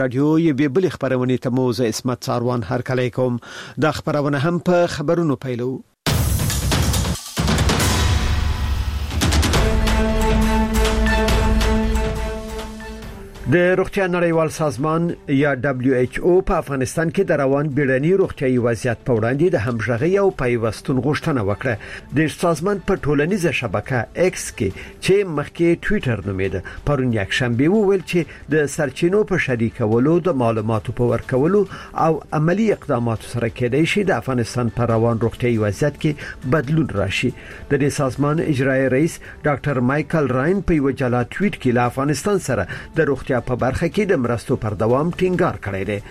رادیوی بیبل خبرونه ته موزه اسمت ساروان هر کله کوم د خبرونه هم په خبرونو پیلو. د روغتیا نړیوال سازمان یا WHO په افغانستان کې د روان بیړني روغتیايي وضعیت په وړاندې د همغږي او پیوستون غوښتنه وکړه. د سازمان په ټولنیزه شبکه X کې چې مخکې ټوئیټر نومیده پرون یک شنبه وویل چې د سرچینو په شریکولو د معلوماتو په ورکولو او عملی اقداماتو سره کېدای شي د افغانستان په روان روغتیايي وضعیت کې بدلون راشي. د دې سازمان اجرایی رئیس ډاکټر مایکل راین په یو جلا ټویټ کې له افغانستان سره د روغتیا په برخه کې د مرستو پر دوام ټینګار کړی دی.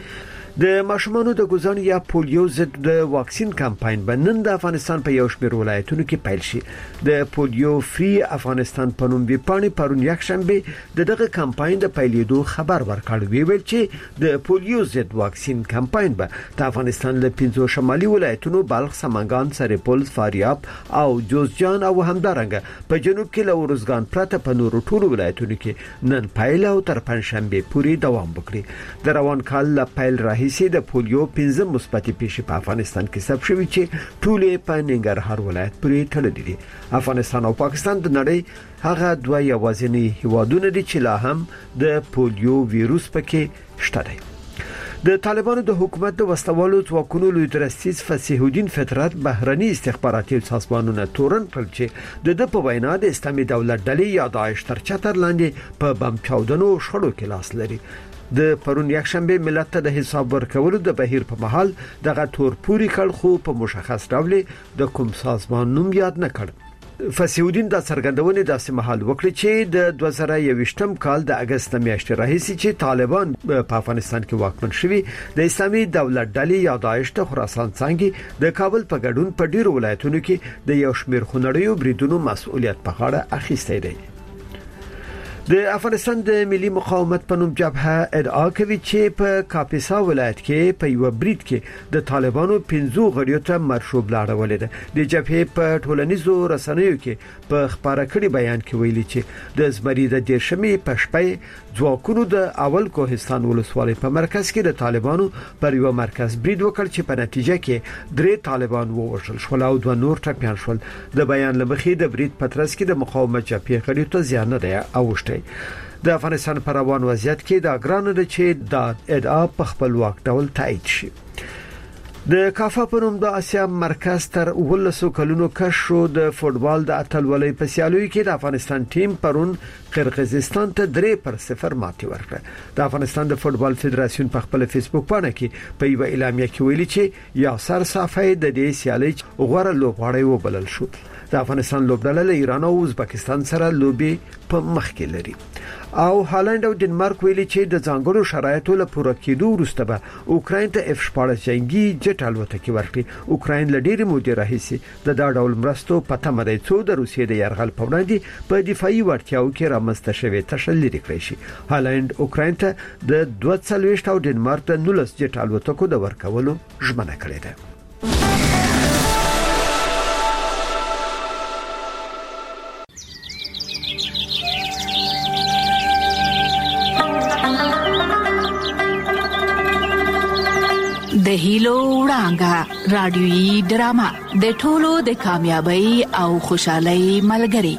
د ماشومانو د ګوزن یا پولیو ضد د واکسین کمپاین بنن د افغانستان په یو شمېر ولایتونو کې پیل شي. د پولیو فری افغانستان په نوم ویپاڼې پرون یک شنبه دغه کمپاین د پیلېدو خبر ورکړ. ویل چې د پولیو ضد واکسین کمپاین به د افغانستان له 15 شمالي ولایتونو بلخ، سمنګان، سرپل، فاریاب او جوزجان او همدارنګه په جنوب کې له ورزګان پرته په نورو ټولو ولایتونو کې نن پیل او تر پنځشنبه پورې دوام وکړي. د روان کال له پیل راهیسې د پولیو 15 مثبتې پیښې په افغانستان کې ثبت شوې چې ټولې په ننګرهار ولایت پورې تړلې دي. افغانستان او پاکستان د نړۍ هغه دوه یوازینی هیوادونه دي چې لا هم د پولیو ویروس پکې شته دي. د طالبانو د حکومت د وسلوالو ځواکونو لوی درستیز فصیح الدین فطرت بهرني استخباراتي سازمانونه تورن کړل چې د په وینا د اسلامي دولت ډلې یا داعش تر چتر لاندې په بم چاودنو شړو کې لاس لري. د پرون یک شنبه ملت ته د حساب ورکولو د بهیر په محل دغه تور پوری کړ خو په مشخص ډول د کوم سازمان نوم یاد نه کړ. فصیح الدین د څرګندونې داسې محل وکړي چې د 2021م کال د اگست میاشتې راهیسې چې طالبان په افغانستان کې واکمن شوي د اسلامي دولت ډلې یا داعش ته خراسان څنګه د کابل په ګډون په ډیرو ولایتونو کې د یو شمېر خونړیو بریدونو مسؤلیت په غاړه اخیستی دی. د افغانستان د ملي مقاومت په نوم جبهه ادعا کوي چې په کاپیسا ولایت کې په یو برید کې د طالبانو 15 غړیو ته مرشوب لاړولې ده. د جبهه په ټولنیزو رسنیو کې په خبره کړي بیان کې ویلي چې د زمری د دیرشمې په شپه ځواکونو د اول کوهستان ولسوالۍ په مرکز کې د طالبانو پر یو مرکز برید وکړ چې په نتیجه کې 3 طالبان ووژل شول او 2 نور ټپیان شول. د بیان لمخې د برید پترس کې د مقاومت جبهه غړیو ته زیان نه دی اوښتی. د افغانستان پر روان وضعیت کې دا ګرانه ده چې دا ادعا په خپلواک ډول تایید شي. د کافا په نوم د آسیا مرکز تر 12 کلونو کشو د فوتبال د اتلولۍ په سیالیو کې د افغانستان ټیم پرون قرغیزستان ته 3-0 ماتې ورکړه. د افغانستان د فوتبال فدراسیون په خپل فیسبوک باندې کې په یو اعلامیه کې ویلي چې یاسر صافی د دې سیالۍ غوړه لوبغاړی وبلل شو. د افغانستان لوبډله له ایران او ازبکستان سره لوبي په مخ کې لري او هالند او ډنمارک ویلي چې د ځانګړو شرایطو لپاره پوره کېدو وروسته به اوکراین ته F-14 جنگي جټ الوتکې ورکړي. اوکراین له ډېرې مودې راهیسې د دا ډول مرستو په تمه دی څو د روسیې د یرغل په وړاندې په دفاعي وړتیاو کې رامنځته شوی تشل لري کړی شي. هالند اوکراین ته د 22 او ډنمارک د 19 جټ الوتکو د ورکولو ژمنه کړې ده. د هیلو وړانګه رادیويي ډرامه د ټولو د کامیابی او خوشحالۍ ملګری.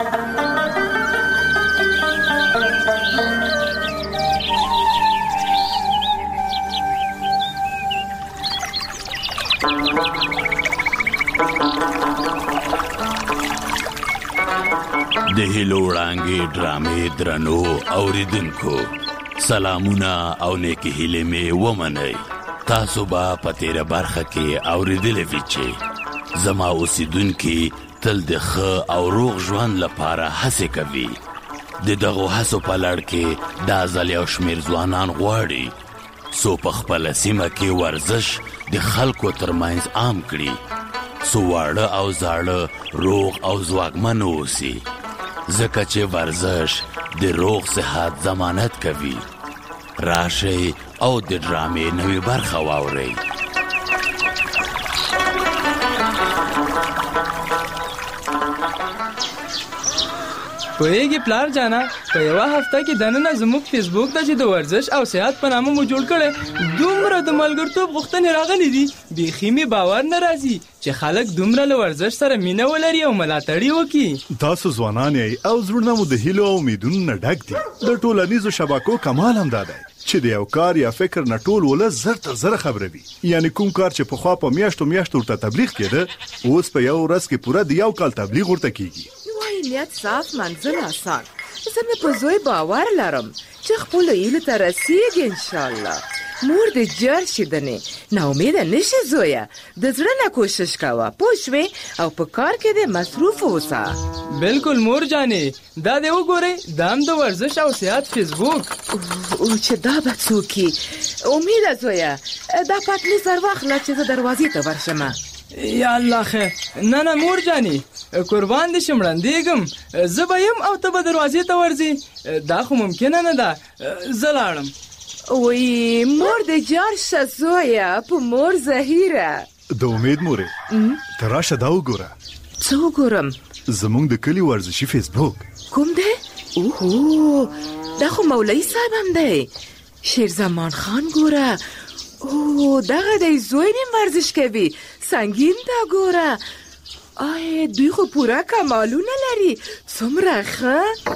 د هیلو وړانګې ډرامې درنو اوریدونکو سلامونه او نیکی هیلې مې ومنئ. تاسو به په تیره برخه کې اوریدلې وي چې زما اوسیدونکي تل د ښه او روغ ژوند لپاره هڅې کوي. د دغو هڅو په لړ کې دا ځل یو شمېر ځوانان غواړي څو په خپله سیمه کې ورزش د خلکو ترمنځ عام کړي، څو واړه او زاړه روغ او ځواکمن اوسي، ځکه چې ورزش د روغ صحت ضمانت کوي. راشئ او د ډرامې نوې برخه واورئ. پوهیږي پلار جانا په یو هفته کې دننه زموږ فیسبوک ته چې د ورزش او صحت په نامه مو جوړ کړي دومره د ملګرتوب غوښتنې راغلي دي بیخي مې باور نه راځي چې خلک دومره له ورزش سره مینه ولري او ملاتړ وکړي. تاسو ځوانان یې او زړونه مو د هیلو او امیدونو نه ډک دي. د ټولنیزو شبکو کمال هم دا دی چې د یو کار یا فکر نه ټول ولس زر تر زر خبروي. یعنی کوم کار چې په خوا په میاشتو ورته تبلیغ کېده اوس په یو ورځ کې پوره د یو کال تبلیغ ورته کیږي. وای نیت صاف منزل آسان. زه مې په زوی باور لرم چې خپل هیلو ته رسیږي ان شاء الله. مور دې جار شي دنه نه امید نشي زویا د زړه نه کوشش کاوه پوښوي او په کار کې دې مصروف اوسه. بالکل مور جانې دا دې وګورئ دام د ورزش او صحت فیسبوک او چې دا به څوکي امید زویا دا پاتلی سر واخله چې د دروازې ته ورشمه. یا الله خیر. نه مور جانې قربان دې شم وړاندېږم زه به یم او ته به دروازې ته ورځې دا خو ممکنه نه ده زه لاړم. وی مور دې جار شه زویا په مور زهیره. د امید مورې ته راشه دا وګوره. څه وګورم؟ زمونږ د کلي ورزشي فیسبوک. کوم دی؟ اوه دا خو مولوي صاحب هم دی. شیر زمان خان ګوره. اوه دغه دی زوی نیم ورزش کوي سنگین دا ګوره. آی دوی خو پوره کمالونه لري څومره ښه.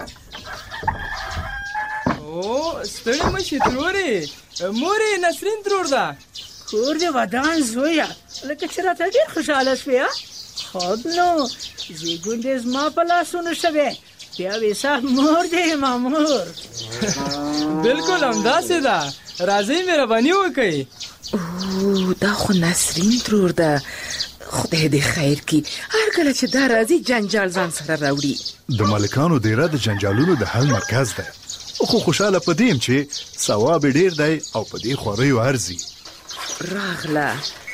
او ستړی مشي ترورې مورې نسرین ترور ده. کور دې ودان زویا لکه چې راته ډېر خوشحاله شوې. خب نو زیږون دې زما په لاسونو شوې بیا ویسا مور دې مامور. بالکل همداسې ده راځئ مهرباني وکړئ. اوه دا خو نسرین ترور ده. خدای دې خیر کی هر کله چې دا راځي جنجال ځان سره راوړي. د ملکانو دیره د جنجالونو د حل مرکز ده. خو خوشاله پدیم چې ثواب ډیر دی او په دې خوریو ارزي. راغله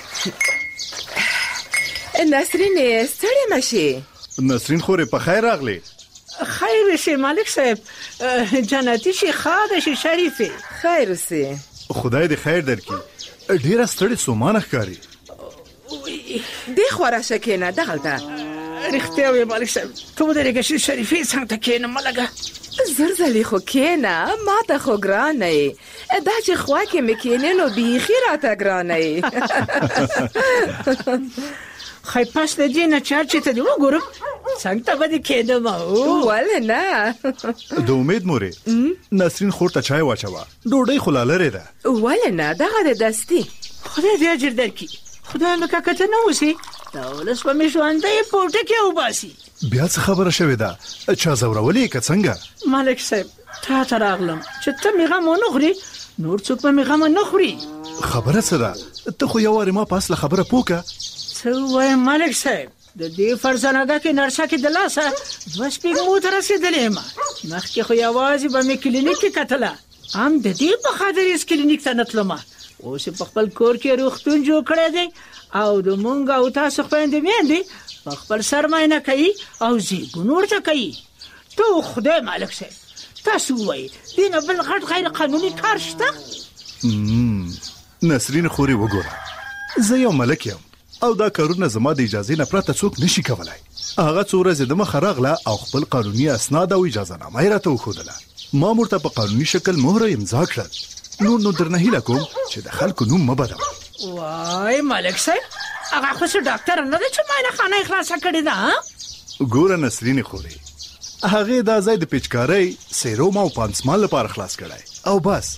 نسرین ستړی مشي. نسرین خورې په خیر راغلی. خیر شي مالک صاحب جنتی شي خاده شي شریفه. خیر سي خدای دې خیر درکړي. ډیره ستړی سومانه ښکاري. دې خورا شکینه دغلته. رښتیا وی مالک صاحب ته ودرېږه چې شریفه څنګه کېنه ملګه. زرزلی خو کېنه ما ته خو ګرانه یې. دا چې خوا کې مې کېنې نو بیخي راته ګرانه یې. خی پس د دې نه چارچې ته دې وګورم څنګه ته به دې کېدم. ولې نه. د امید مورې نسرین خور ته چای واچوه ډوډۍ خو لا لرې ده. ولې نه دغه د دستي. خدای دې اجر درکړي. خدای مې کاکه ته نه اوسې دا ولس به مې ژوندی پورته کې وباسي. بیا څه خبره شوې ده چا ځورولې که څنګه؟ مالک صاحب تا ته راغلم چې ته مې غم ونه خورې نور څوک به مې غم نه خوري. خبره څه ده ته خو یو وارې ما په اصله خبره پوکه. څه ووایم مالک صاحب د دې فرزانګه کې نرسه کې د لاسه 2 سپېږمو ته رسېدلې یم. مخکې خو یوازې به مې کلینیک کې کتله هم د دې په خاطر هېڅ کلینیک ته نه تلمه. اوس په خپل کور کې روغتون جوړ کړی دی او د مونږ او تاسو خویندې میندې په خپل سر معاینه کوي او زیږون ورته کوي. ته خدای مالک صاحب تاسو ووایئ دې نه بل غټ غیر قانوني کار شته؟ نسرین خورې وګوره زه یو ملک یم او دا کارونه زما د اجازې نه پرته څوک نشي کولای. هغه څو ورځې د مخه راغله او خپل قانوني اسناد او اجازه نامه یې راته وښودله. ما ورته په قانوني شکل مهره امضا کړل. نو درنه هیله کوم چې د خلکو نوم مه بدوه. وای مالک صاحب هغه خو ډاکټر نه دی چې معاینه خانه یې خلاصه کړې ده. ګوره نسرین خورې هغې دا ځای د پیچکارۍ سیروم او پانسمان لپاره خلاص کړی او بس.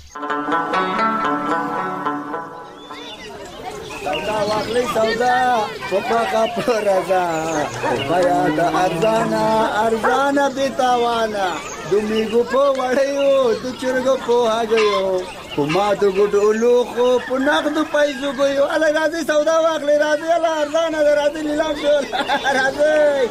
سودا واخلې سودا پپا کا پرزا بیا د ارزانا بیتاوانا دومیګو په وړیو د چرګو په هاګیو کوما د ګډو لوخو په نقد پیسو ګیو الله راځي سودا واخلې راځي الله ارزانا راځي لیلام شول راځي.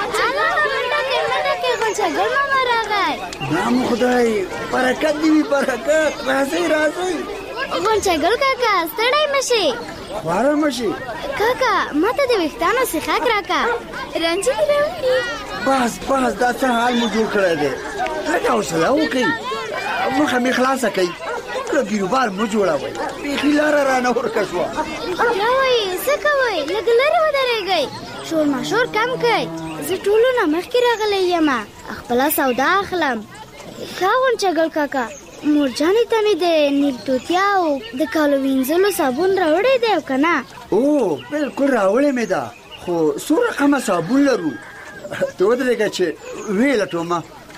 نام خدای برکت دی برکت راځي راځي. غونچګل کاکا ستړی مشي. واره مشي کاکا ماته د وختانو سیخاک راکا رنجي راوړي. بس دا څه حال مو جوړ کړی دی. لکه حوصله وکړئ مخه مې خلاصه کړئ له بیروبار مو جوړوئ بیخي لاره رانه ورکه شوه. بیا وایي څه کوئ لږ لرې ودرېږئ شور ماشور کم کړئ زه ټولو نه مخکې راغلی یم، خپله سودا اخلم. ښه غونچګل کاکا، مورجانې ته مې د نیل توتیا او د کالو وینځلو صابون راوړی دی او که نه؟ او بلکل راوړی مې ده، خو څو رقمه صابون لرو. ته ودرېږه چې ویې لټومه.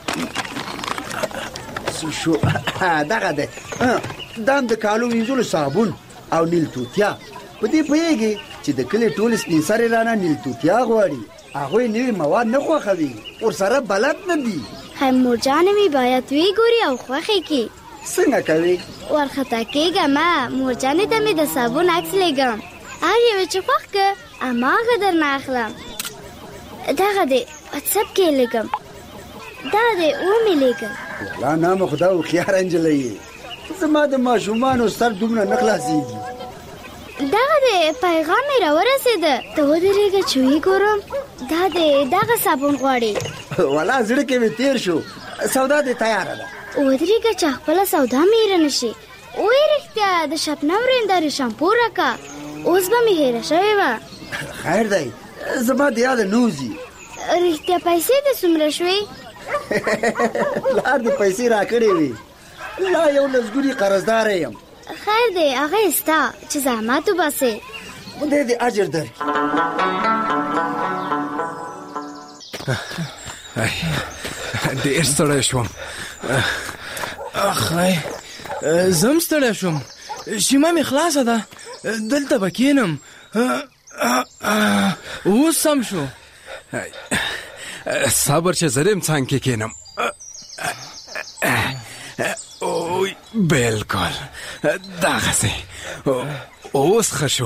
شو دغه دی، دا هم د کالو وینځلو صابون او نیل توتیا. په دې پوهېږې چې د کلي ټول سپین سرې رانه نیل توتیا غواړي. هغوی نوي مواد نه خوښوي، ورسره بلد نه دي. مورجانې مې باید ویګوري او خوښې کړي. څنګه کوي؟ ورخطا کېږم، مورجانې ته مې د صابون عکس لیږم، هر یوې چې خوښ که هماغه درنه اخلم. دغه دی واتساپ کې لیږم، دا دی ومې لیږم. والله نامه خدا هوښیاره نجلۍ یې، زما د ماشومانو سر دومره نه خلاصېږي. دغه دی پیغام مې راورسېده، ته ودرېږه چې ویګورم. دا دی دغه صابون غواړي. والله زړه کې مې تېر شو، سودا دې تیاره ده. ودرېږه چې خپله سودا مې هېره نه شي. وایي رښتیا د شبنم ورېندارې شامپو راکه، اوس به مې هېره شوې وه. خیر دی، زما د یاده نه وځي. رښتیا پیسې دې څومره شوې؟ پلار دې پیسې راکړې وې، لا یو لسګوني قرضداره یم. خیر دی هغه یې ستا چې زحمت وباسې، خدای دې اجر درکړي. ډېر ستړی شوم. اخی زم ستړی شوم، شیمه مې خلاصه ده، دلته به کښېنم. اوس سم شو. صبر چې زه دې څنګ کې کښېنم. بلکل دغسې اوس ښه شو.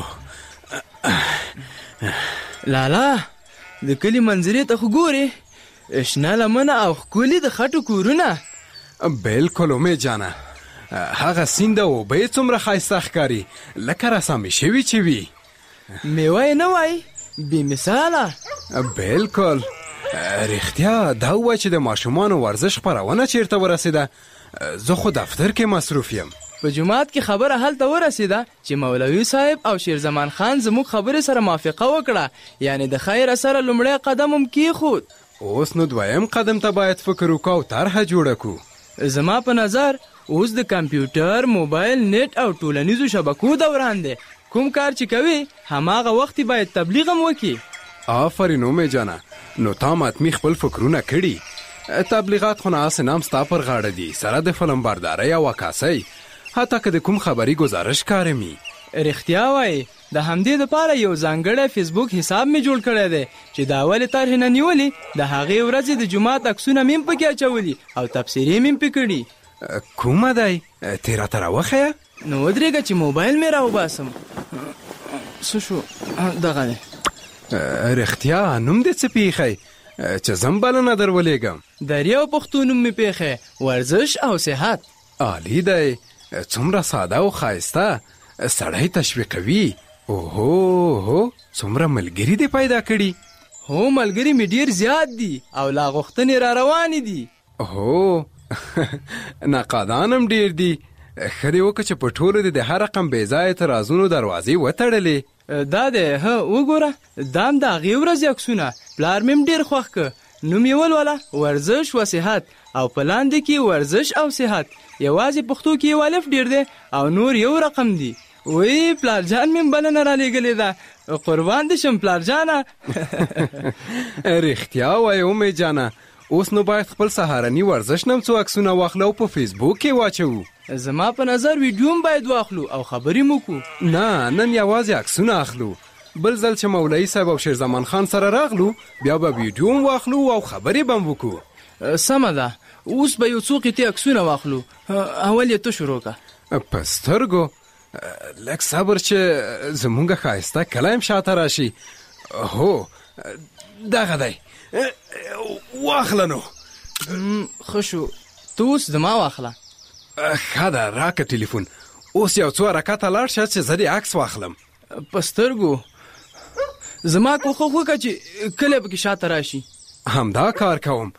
لالا د کلي منظرې ته خو ګورې، شنه لمنه او ښکلي د خټو کورونه. بلکل امید جانه، هغه سیند او اوبه یې څومره ښایسته ښکاري، لکه رسامې شوي چې وي. میوه یې نه وای بې مثاله. بلکل رښتیا دا ووایه چې د ماشومانو ورزش خپرونه چیرته ورسېده؟ زه خو دفتر کې مصروف یم. په جماعت کې خبره هلته ورسېده چې مولوي صاحب او شیر زمان خان زموږ خبرې سره موافقه وکړه، یعنی د خیر سره لومړی قدم هم کېښود. اوس نو دویم قدم ته باید فکر وکړو او طرحه جوړه کړو. زما په نظر اوس د کمپیوټر، موبایل، نیټ او ټولنیزو شبکو دوران دی. کوم کار چې کوي هماغه وخت باید تبلیغ هم وکړي. آفرین امید جانه، نو تا ماتمی خپل فکرونه کړي. تبلیغات خو نه هسې نام ستا پر غاړه دي، سره د فلم بردارۍ او عکاسۍ، حتی که د کوم خبري گزارش کارمي. رښتیا وایي د همدې دپاره یو ځانګړی فیسبوک حساب مې جوړ کړی دی چې د اولې طرحې نه نیولې د هغې ورځې د جومات عکسونه مې هم پکې اچولي او تبصرې مې هم پې کړي. کومه دی؟ تې راته راوښیه. نو ودرېږه چې موبایل مې راوباسم. څه شو؟ دغه دی. رښتیا نوم دې څه پیښی چې زم بلنه در ولېږم؟ دریا پښتو نوم مې پیښی، ورزش او صحت. عالی دی، څومره ساده او ښایسته، سړی تشویقوي. اوهو څومره ملګري دې پیدا کړي. هو ملګري مې ډېر زیات دي او لا غوښتنې را روانې دي. هو نقادان هم ډېر دي. ښه دې وکړه چې په ټولو دې د هر رقم بې ځایه اعتراضونو دروازې وتړلې. دا دی وګوره، دا هم د هغې ورځې عکسونه. پلار مې هم ډېر خوښ که. نوم یې ولوله ورزش و صحت، او په لاندې کې ورزش او صحت یوازې پښتو کې یو الف ډېر دی او نور یو رقم دی. وی پلار جان مې بلنه را لېږلې ده، قربان دې شم پلار جانه. رښتیا وایې امید جانه، اوس نو باید خپل سهارني ورزش نم څو عکسونه واخلو او په فیسبوک کې واچوو. زما په نظر ویډیو هم باید واخلو او خبرې مو کو. نه نن یوازې عکسونه اخلو، بل ځل چې مولوي صاحب او شیر زمان خان سره راغلو بیا به ویډیو هم واخلو او خبرې به هم وکړو. سمه ده، اوس به یو څو قطعې عکسونه واخلو. اول یې ته شروع که. په سترګو لږ صبر چې زمونږ ښایسته کلی هم شاته راشي. هو دغه دی، واخله نو. ښه شو، ته اوس زما واخله. ښه ده، راکه ټلیفون. اوس یو څو حرکته لاړ شه چې زه دې عکس واخلم. په سترګو زما کوښښ وکړه چې کلی پکې شاته راشي. همدا کار کوم.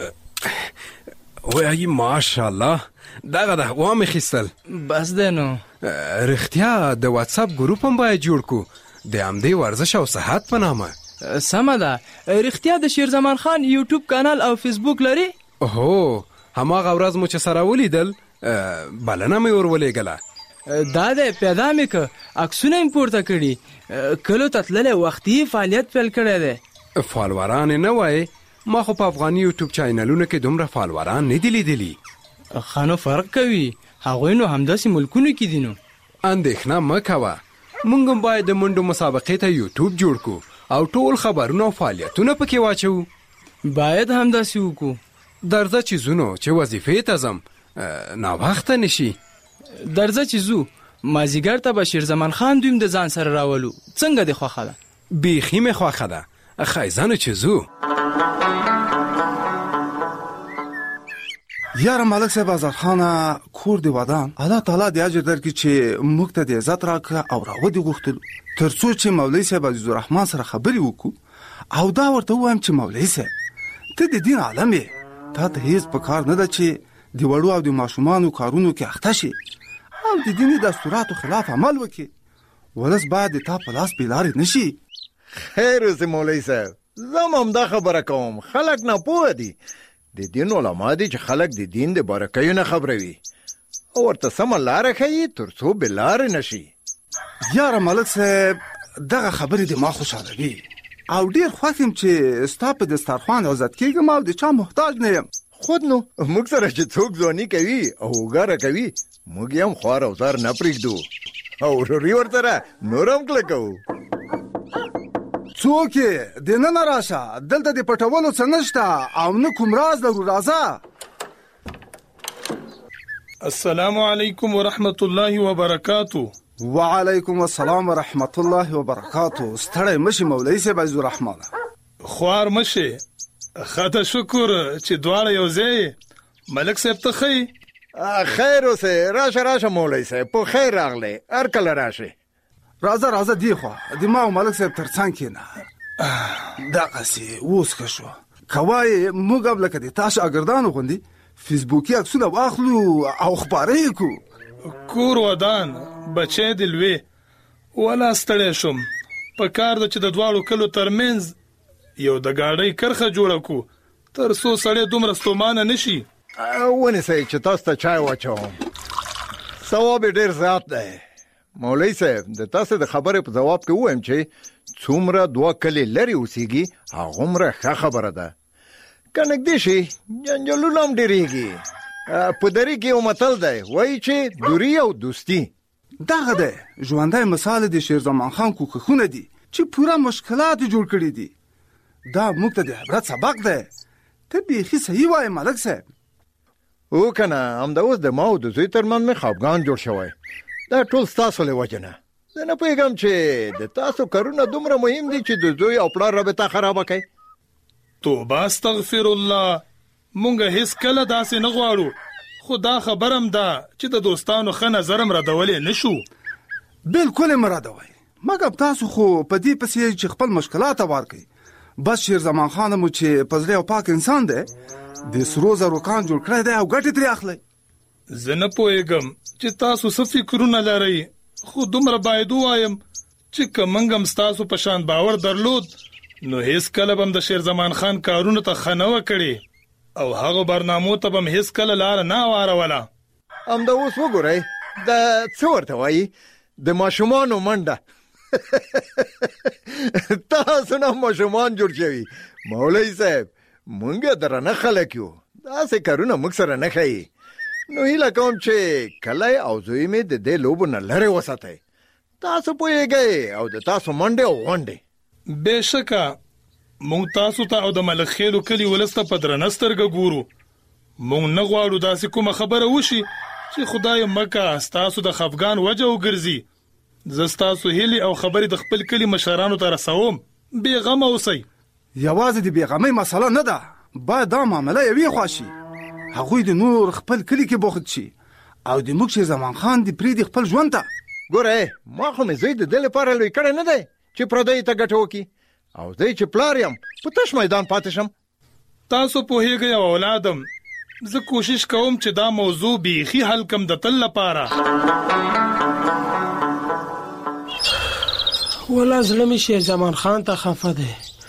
وایي ماشاءالله، دغه ده وامې خیستل. بس دی نو. رښتیا د واتساپ ګروپ هم باید جوړ کړو د همدې ورزش او صحت په نامه. سمه ده. رښتیا د شیرزمان خان یوټیوب کانال او فیسبوک لري؟ هو هماغه ورځ مو چې سره ولیدل بلنه مې ورولېږله. دا دی پیدا مې که عکسونه مې پورته کړي. کلو ته تللی وختي فعالیت پیل کړی دی. فالوران نه وای؟ ما خو په افغاني یوټیوب چینلونو کې دومره فالوران نه دي لیدلي. خانو فرق کوي، هغوی نو همداسې ملکونو کې دي. نو اندېښنه مه کوه، موږ هم باید د منډو مسابقې ته یوټیوب جوړ کړو او ټول خبرونه او فعالیتونه پکې واچو. باید همداسې وکړو. درځه چې ځونو چې وظیفې ته ځم ناوخته نشي. درځه چې ځو، مازیګر ته به شیرزمان خان دویم د ځان سره راولو. څنګه دې خوښه ده؟ بیخي مې خوښه ده. ښایزانو چې ځو. یاره ملک صاحب آزاد خانه کور دی ودان، الله تعالی دې اجر درکړي چې موږ ته د عزت راکړه او راودې غوښتلو ترڅو چې مولوي صاحب عزیز الرحمن سره خبرې وکړو او دا ورته ووایم چې مولوي صاحب ته د دین عالم یې، تا ته هیڅ په کار نه ده چې د وړو او د ماشومانو کارونو کې اخته شي او د دیني دستوراتو خلاف عمل وکړي. ولس باید د تا په لاس بې لارې نه شي. خیر اوسې مولوي صاحب، زه همدا خبره کوم. خلک ناپوهه دي. د دین علما دي چې خلک د دین د بارکیو نه خبروي او ورته سمه لاره ښیي تر څو بې لارې نه شي. یاره ملک صاحب دغه خبرې د ما خوشحالوي او ډېر خوښ یم چې ستا په دسترخوان عزت کېږم او د چا محتاج نه یم. خود نو موږ سره چې څوک ځواني کوي او وګاره کوي موږ هم خوار او زار نه پرېږدو او وروري ورسره نور هم کلکوو. څوک یې دننه راشه، دلته د پټولو څه نشته او نه کوم راز لرو. راځه. السلام علیکم ورحمت الله وبرکاتو. وعلیکم السلام ورحمت الله وبرکاتو. ستړی مشي مولوي صاحب عزیز الرحمن. خوار مشي. خاطر شکر چې دواړه یو ځای. ملک صاحب ته خی خیر اوسې. راشه مولوي صاحب، په خیر راغلی. هر کله راشه. راځه دی خو د ما او ملک صاحب ترڅنګ کېنه. دغسې اوس ښه شو. کوای موږ هم لکه د تا شاګردانو غوندې فیسبوکي عکسونه واخلو او خپاره یې کړو. کور ودان بچی د لوی ولا ستړی شوم. په کار ده چې د دواړو کلو ترمنځ یو د ګاډۍ کرښه جوړه کړو تر څو سړی دومره ستومانه نشي. ونیسئ چې تاسو ته چای واچوم. ثواب یې ډېر زیات دی. مولوي صاحب د تاسو د خبرې په جواب کې وایم چې څومره دوه کلي لري اوسېږي هغومره ښه خبره ده. که نږدې شي جنجالونه هم ډېرېږي. په دري کې یو متل دی وایي چې دوری او دوستي. دغه دی ژوندی مثال د شیرزمان خان کوښښونه دي چې پوره مشکلات جوړ کړي دي. دا موږ ته د عبرت سبق دی. ته بیخي صحیح وایې ملک صاحب. او که نه همدا اوس د ما او د زوی ترمنځ مې خفګان جوړ شوی. دا ټول ستاسو له وجې نه. زه نه پوهېږم چې د تاسو کارونه دومره مهم دي چې د زوی او پلار رابطه خرابه کوي. توبه استغفر الله. مونږ هیڅ کله داسې نه غواړو، خو دا خبرم ده چې د دوستانو ښه نظر هم ردولی نشو. بلکل یې ردوئ، مګر تاسو خو په دې پسې چې خپل مشکلات هوار کړئ. بس شیرزمان خان مو چې په زړه او پاک انسان دی د سرو زرو کان جوړ کړی دی او ګټې ترې اخلئ. زه نه پوهېږم چې تاسو څه فکرونه لرئ، خو دومره باید ووایم چې که موږ هم ستاسو په شان باور درلود نو هیڅ کله به هم د شیرزمان خان کارونو ته ښه نه وکړې او هغه برنامو ته به هم هیڅ کله لاره نه واروله. همدا اوس وګورئ د څه ورته وایي د ماشومانو منډه. تاسو نه ماشومان جوړ شوي. مولوي صاحب مونږ درنه خلک یو، داسې کارونه موږ سره نه ښیي. نو هیله کوم چې کلی او زوی مې د دې لوبو نه لرې وساتئ. تاسو پوهېږئ او د تاسو منډې او غونډې. بېشکه مونږ تاسو ته او د ملک خیلو کلي ولس ته په درنه سترګه ګورو. مونږ نه غواړو داسې کومه خبره وشي چې خدای مکه ستاسو د خفګان وجه وګرځي. زه ستاسو هیلې او خبرې د خپل کلي مشرانو ته رسوم. بېغمه اوسئ. یوازې د بېغمۍ مسله نه ده، باید دا معامله یوې خوا شي. هغوی د نور خپل کلي کې بوخت شي او د موږ شیرزمان خان دې پرېږدي خپل ژوند ته. ګوره ما خو مې زوی د دې لپاره لوی کړی نه دی چې پردیو ته ګټه وکړي او زه چې پلار یم په تش میدان پاتې شم. تاسو پوهېږئ او اولادم زه کوشش کوم چې دا موضوع بیخي حل کم د تل لپاره. ولا زړه مې شیرزمان خان ته خفه دی.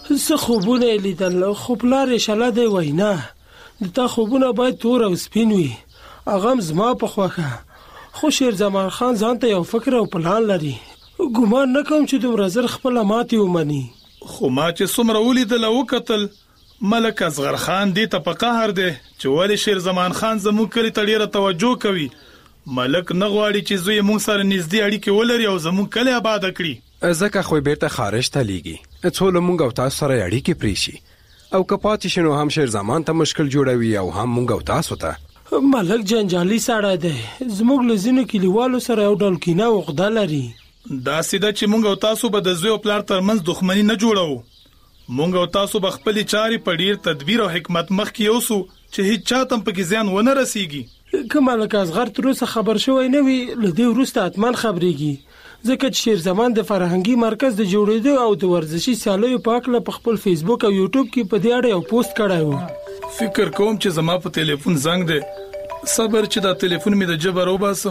زه خوبونه لیدل خو پلار یې شله دی وینا د تا خوبونه باید تور او سپین وي هغه زما په خوښه خو شیر زمان خان ځان ته یو فکر او پلان لري ګمان نه کوم چې دومره زر خپله ماتې ومني خو ما چې څومره ولیدل او وکتل ملک اصغر خان دې ته په قهر دی چې ولې شیر زمان خان زموږ کلي ته ډېره توجه کوي ملک نه غواړي چې زوی موږ سره نږدې اړیکې ولري او زموږ کلی آباده کړي ځکه خو بیرته خارج ته لیږي څو له موږ او تاسو سره اړیکې پرېښي او که پاتې شي نو هم شیر زمان ته مشکل جوړوي او هم موږ او تاسو ته ملک جنجالي سړی دی زموږ له ځینو کلیوالو سره یو ډول کینه او عقده لري داسې ده چې موږ او تاسو به د زوی او پلار ترمنځ دښمني نه جوړو موږ او تاسو به خپلې چارې په ډېر تدبیر او حکمت مخکې یوسو چې هیڅ چاته هم پکې زیان ونه رسیږي که ملک اصغر تر اوسه خبر شوی نه وي له دې وروسته حتما خبرېږي ځکه چې شیر زمان د فرهنګي مرکز د جوړېدو او د ورزشي سیالیو په هکله په خپل فیسبوک او یوټیوب کې په دې اړه یو پوسټ کړی و فکر کوم چې زما په ټلیفون زنګ دی صبر چې دا ټلیفون مې د جبر وباسم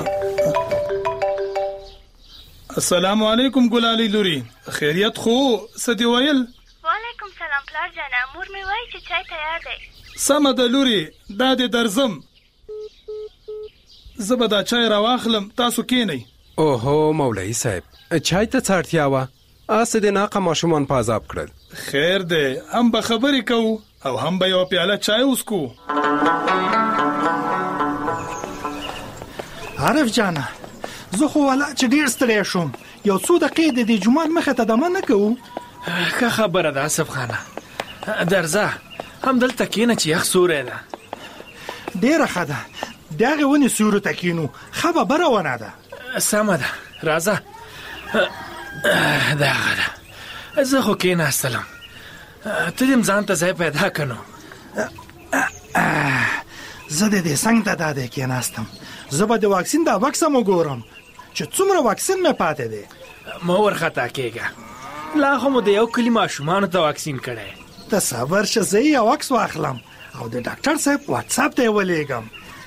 السلام علیکم ګلالي لوري خیریت خو څه دی ویل وعلیکم سلام پلار جانه مور مې وایي چې چای تیار دی سمه ده لوري دا دې درځم زه به دا چای راواخلم تاسو کینئ اوهو مولوي صاحب چای ته څه اړتیا وه اسې د ناقه ماشومان په عذاب کړل خیر دی هم به خبرې کوو او هم به یوه پیاله چای وڅکو عارف جانه زه خو ولا چې ډېر ستړی شوم یو څو دقیقې د دې جومات مخې ته دمه نه کوو ښه خبره ده آصف خانه درځه همدلته کښېنه چې یخ سوری ده ډېره ښه ده د هغې ونې سیوري ته کښېنو ښه ببره ونه ده سمه ده راځه دغه ده زه خو کښېناستلم ته دې ځان ته ځای پیدا که نو زه د دې څنګ ته دا دی کښېناستم زه به د واکسین دا بکس هم وګورم چې څومره واکسین مې پاتې دی مه ورخطا کېږه لا خو مو د یو کلي ماشومانو ته واکسین کړی ته صبر شه زه یې یو عکس واخلم او د ډاکټر صاحب واتساپ ته یې ولېږم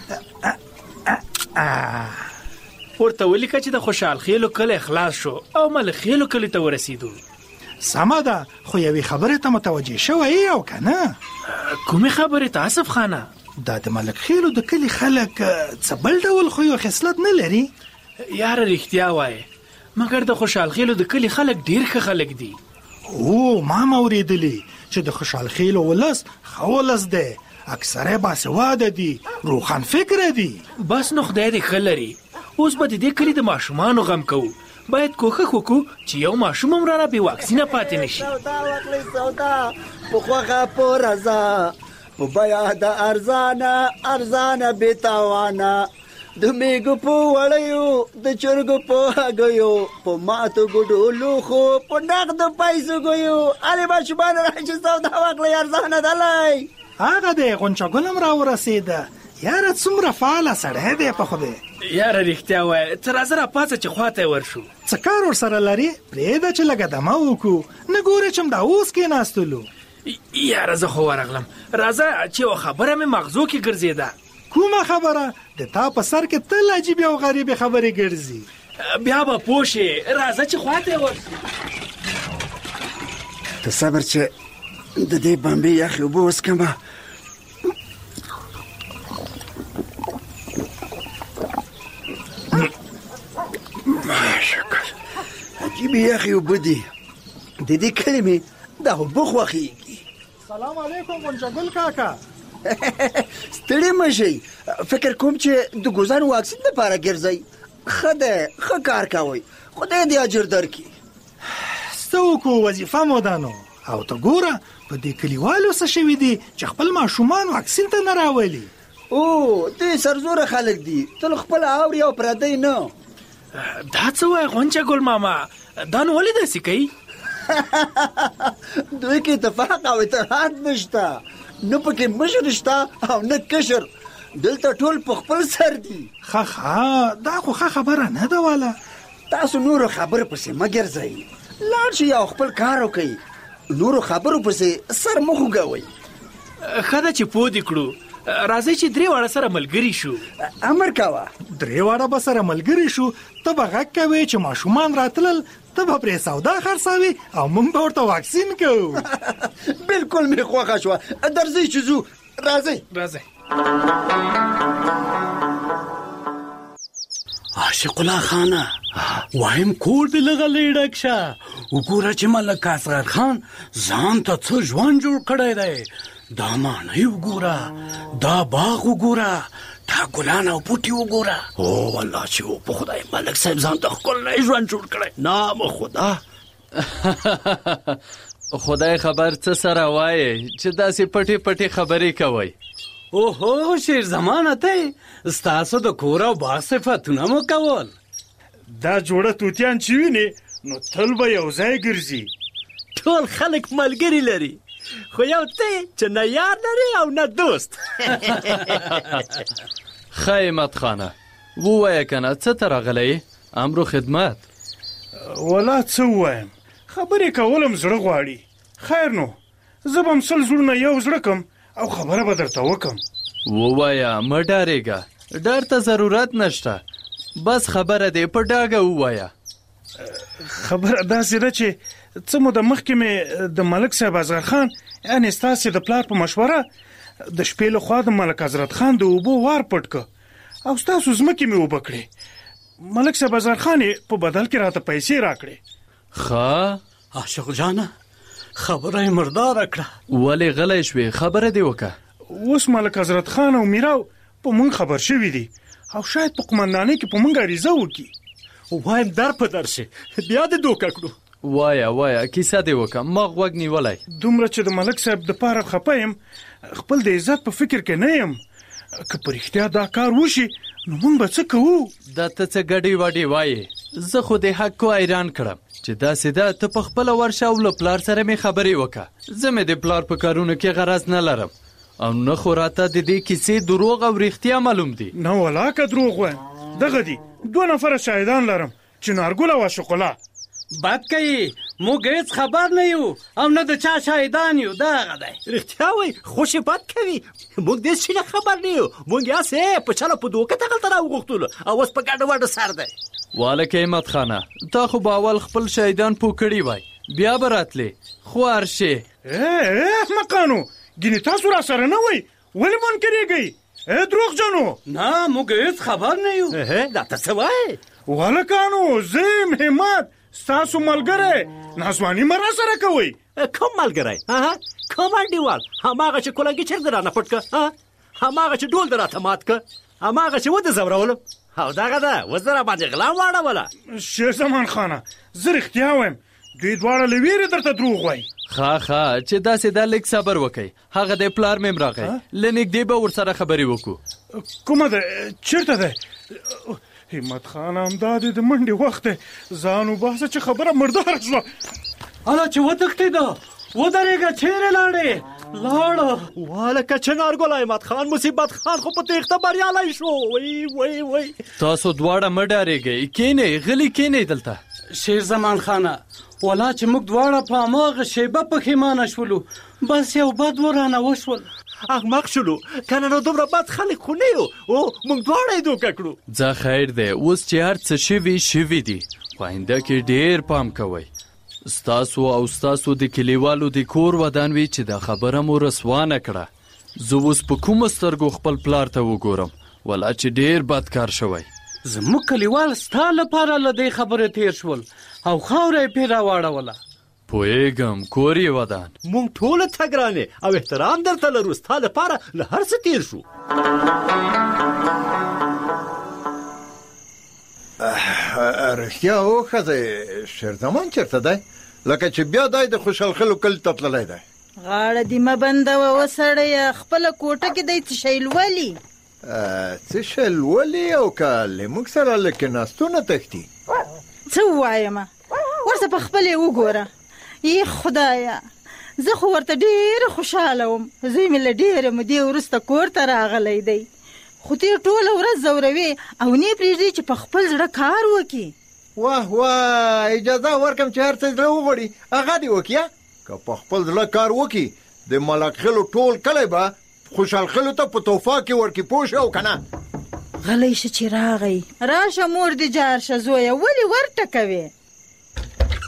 ورته ولیکه چې د خوشحال خیلو کلی خلاص شو او ملک خیلو کلي ته ورسېدو سمه ده خو یوې خبرې ته متوجه شوی یې او که نه کومې خبرې ته آصف خانه دا د ملک خیلو د کلي خلک څه بل ډول خو یو خصلت نه لري یاره رښتیا وایې مګر د خوشحال خیلو د کلي خلک ډېر ښه خلک دي او ما اورېدلي چې د خوشحال خیلو ولس ښه ولس دی اکثره باسواده دي روښان فکره دي بس نو خدای دې ښه لري اوس به د دې کلي د ماشومانو غم کوو باید کوښښ وکړو چې یو ماشوم هم رانه بې واکسینه پاتې نه شي سودا په خوښه په رضا په بیه د ارزانه بې تاوانه د میږو په وړیو د چرګو په هګیو په ماتو ګوډو لوښو په نغدو پیسو ګیو الې ماشومان راشي سودا واخلئ ارزانه دلی هغه دی غونچه ګل هم راورسېده یاره څومره فعاله سړی دی په خدای یاره رښتیا وایه ته راځه راپاڅه چې خواته یې ورشو څه کار ورسره لرې پرېږده چې لږه دمه وکړو نه ګورې چې همدا اوس کېناستلو یاره زه خو ورغلم راځه چې یوه خبره مې مغزو کې ګرځېده کومه خبره د تا په سر کې تل عجیبې او غریبې خبرې ګرځي بیا به پوه شې راځه چې خواته یې ورشو ته صبر چې د دې بمبې یخې اوبه وڅکمه عجیبې یخې اوبه دي د دې کلي مې دا اوبه خوښېږي سلام علیکم غونچه ګل کاکا ستړي مه شئ فکر کوم چې د ګوزان واکسین دپاره ګرځئ ښه دی ښه کار کوئ خدای دې اجر درکړي څه وکړو وظیفه مو ده نو او ته ګوره په دې کلیوالو څه شوي دي چې خپل ماشومان واکسین ته نه راولي او دوی سرزوره خلک دي تل خپله اوري او پردی نه دا څه وایي غونچه ګل ماما دا نو ولې داسې کوي دوی کې اتفاق او اتحاد نشته نه پکې مشر شته او نه کشر دلته ټول په خپل سر دي ښه دا خو ښه خبره نه ده والا تاسو نورو خبرو پسې مه ګرځئ لاړ شئ او خپل کار وکئ نورو خبرو پسې سر مه خوږوئ ښه ده چې پوه دې کړو راځئ چې درې واړه سره ملګري شو امر کوه درې واړه به سره ملګري شو ته به غږ کوې چې ماشومان راتلل ته ته به پرې سودا خرڅوي او موږ به ورته واکسین کوو. بالکل مې خوښه شوه. درځئ چې ځو. راځئ. عاشق الله خانه وایم کور دې لغلې ډک شه. وګوره چې ملک اصغر خان ځان ته څه ژوند جوړ کړی دی. دا ماڼۍ وګوره، دا باغ وګوره، دا ګلان او بوټي وګوره. او والله چې په خدای ملک صاحب ځان ته ښکلی ژوند جوړ کړی. نام خدا. خدای خبر څه سره وایې چې داسې پټې پټې خبرې کوئ. اوهو شیر زمانه ته ستاسو د کور او باغ صفتونه مو کول. دا جوړه توتیان چې ویني نو تل به یو ځای ګرځي. ټول خلک ملګری لري، خو یو ته چې نه یار لري او نه دوست. خیمت خانه ووایه کنه څه ته راغلی؟ امرو خدمت. ولا څه ووایم، خبرې کولم زړه غواړي. خیر نو زه به هم سل زړونه یو زړه کم او خبره به درته وکم. ووایه مه ډارېږه، ډار ته ضرورت نشته، بس خبره دې په ډاګه ووایه. خبره داسې ده چې څه موده مخکې مې د ملک صاحب اصغر خان یعنې ستاسې د پلار په مشوره د شپې لخوا د ملک حضرت خان د اوبو وار پټ که او ستاسو ځمکې مې اوبه کړې. ملک صاحب اصغر خان په بدل کې راته پیسې راکړې. ښه عاشق جانه خبره یې مرداره کړه. ولې غلی شوې؟ خبره دې وکړه. اوس ملک حضرت خان او میراو په مونږ خبر شوي دي او شاید په قمندانۍ کې په مونږ عریضه وکړي. وایم در په در شي بیا دې دوکه کړو. وایه کیسه دې وکړه، ما غوږ نیولی. دومره چې د ملک صاحب د پاره خپه یم، خپل د عزت په فکر کې نه یم. که په رښتیا دا کار وشي نو مونږ به څه کوو؟ دا ته څه ګډې وډې وایې؟ زه خو دې حق حیران کړم چې داسې ده ته په خپله ورشه او له پلار سره مې خبرې وکړه. زه مې د پلار په کارونو کې غرض نه لرم او نه خو راته د دې کیسې دروغ او رښتیا معلوم دي. نه ولا که دروغ وایم، دغه دي 2 نفره شاهدان لرم چې نارګل او عاشق الله. بد کوي، موږ هیڅ خبر نه یو او نه د چا شاهدان یو. دغه دی. رښتیا وایي خوشې بد کوي، موږ دې شي نه خبر نه یو. موږ یاسې په چاله په دوکه دغلته راوغوښتلو او اوس په ګډه وډه سر دی. والک احمد خانه تا خو به اول خپل شاهدان پوه کړي وای، بیا به راتلې خو هرشې. احمقانو ګینې تاسو را سره نه وئ، ولې منکرېږئ؟ دروغ جانو. نه موږ هیڅ خبر نه یو. دا ته څه وایې؟ والکانو زه یم همت ستاسو ملګری، ناسواني مه را سره کوئ. کوم ملګری؟ کوم انډیوال؟ هماغه چې کلنګي چرګ دې رانه پټ که، هماغه چې ډول دې راته مات که، هماغه چې ودې ځورولم او دغه ده اوس دې راباندې غلا واړوله. شیر زمان خانه زه رښتیا وایم، دوی دواړه له ویرې درته دروغ وایي. ښه چې داسې دا لږ صبر وکئ. هغه د پلار مې راغی، له نږدې به ورسره خبرې وکړو. کومه ده؟ چېرته ده؟ همت خان همدا دې د منډې وخت دی، ځان وباسه چې خبره مرداره شوه. اله چې وتښتېده، ودرېږه، چیرې لاړې؟ لاړه والکه چې نارګل احمد خان مصیبت خان خو په تېښته بریالی شو. وی تاسو دواړه مه ډارېږئ، کینئ، غلي کینئ دلته. شیر زمان خانه ولا چې موږ دواړه په هماغه شیبه پښیمانه شولو، بس یو بد ورانه وشول. احمق شولو، کنه نو دومره بد خلک خو نه یو، موږ دواړه یې دوکه کړو. ځه خیر دی، اوس چې هر څه شوي دي، خو آینده کې ډېر پام کوئ. ستاسو او ستاسو د کلیوالو د کور ودان وي چې دا خبره مو رسوا نه کړه. زه اوس په کومه سترګو خپل پلار ته وګورم، ولا چې ډېر بد کار شوی. زموږ کلیوال ستا لپاره له دې خبرې تیر شول او خاوره یې پرې راواړوله. پوهېږم کور یې ودان. موږ ټوله ته ګرانې او احترام درته لرو، ستا لپاره له هر څه تیر شو. رښتیا وښځئ، شیرزمان چېرته دی؟ لکه چې بیا دی د خوشحال خلو کلي ته تللی دی. غاړه دې مه بندوه وسړیه، خپله کوټه کې دی څه شی لولي. څه شی لولي او که له موږ سره له کېناستونه تښتي؟ څه ووایمه، ورته په خپلې وګوره. ای خدایه، زه خو ورته ډېره خوشحاله وم، زوی مې له ډېرې مودې وروسته کور ته راغلی دی، خو ته ټوله ورځ ځوروې او نه پرېږدې چې په خپل زړه کار وکړي. واه اجازه ورکم چې هر څه زړه وغواړي هغه دې وکړي. که په خپل زړه کار وکړي د ملک خلو ټول کلی به خوشحال خلو ته په تحفه کې ورکړي، پوه شو که نه؟ غلی شه چې راغی. راشه مور دې جار شه زویه، ولې ورټکوې؟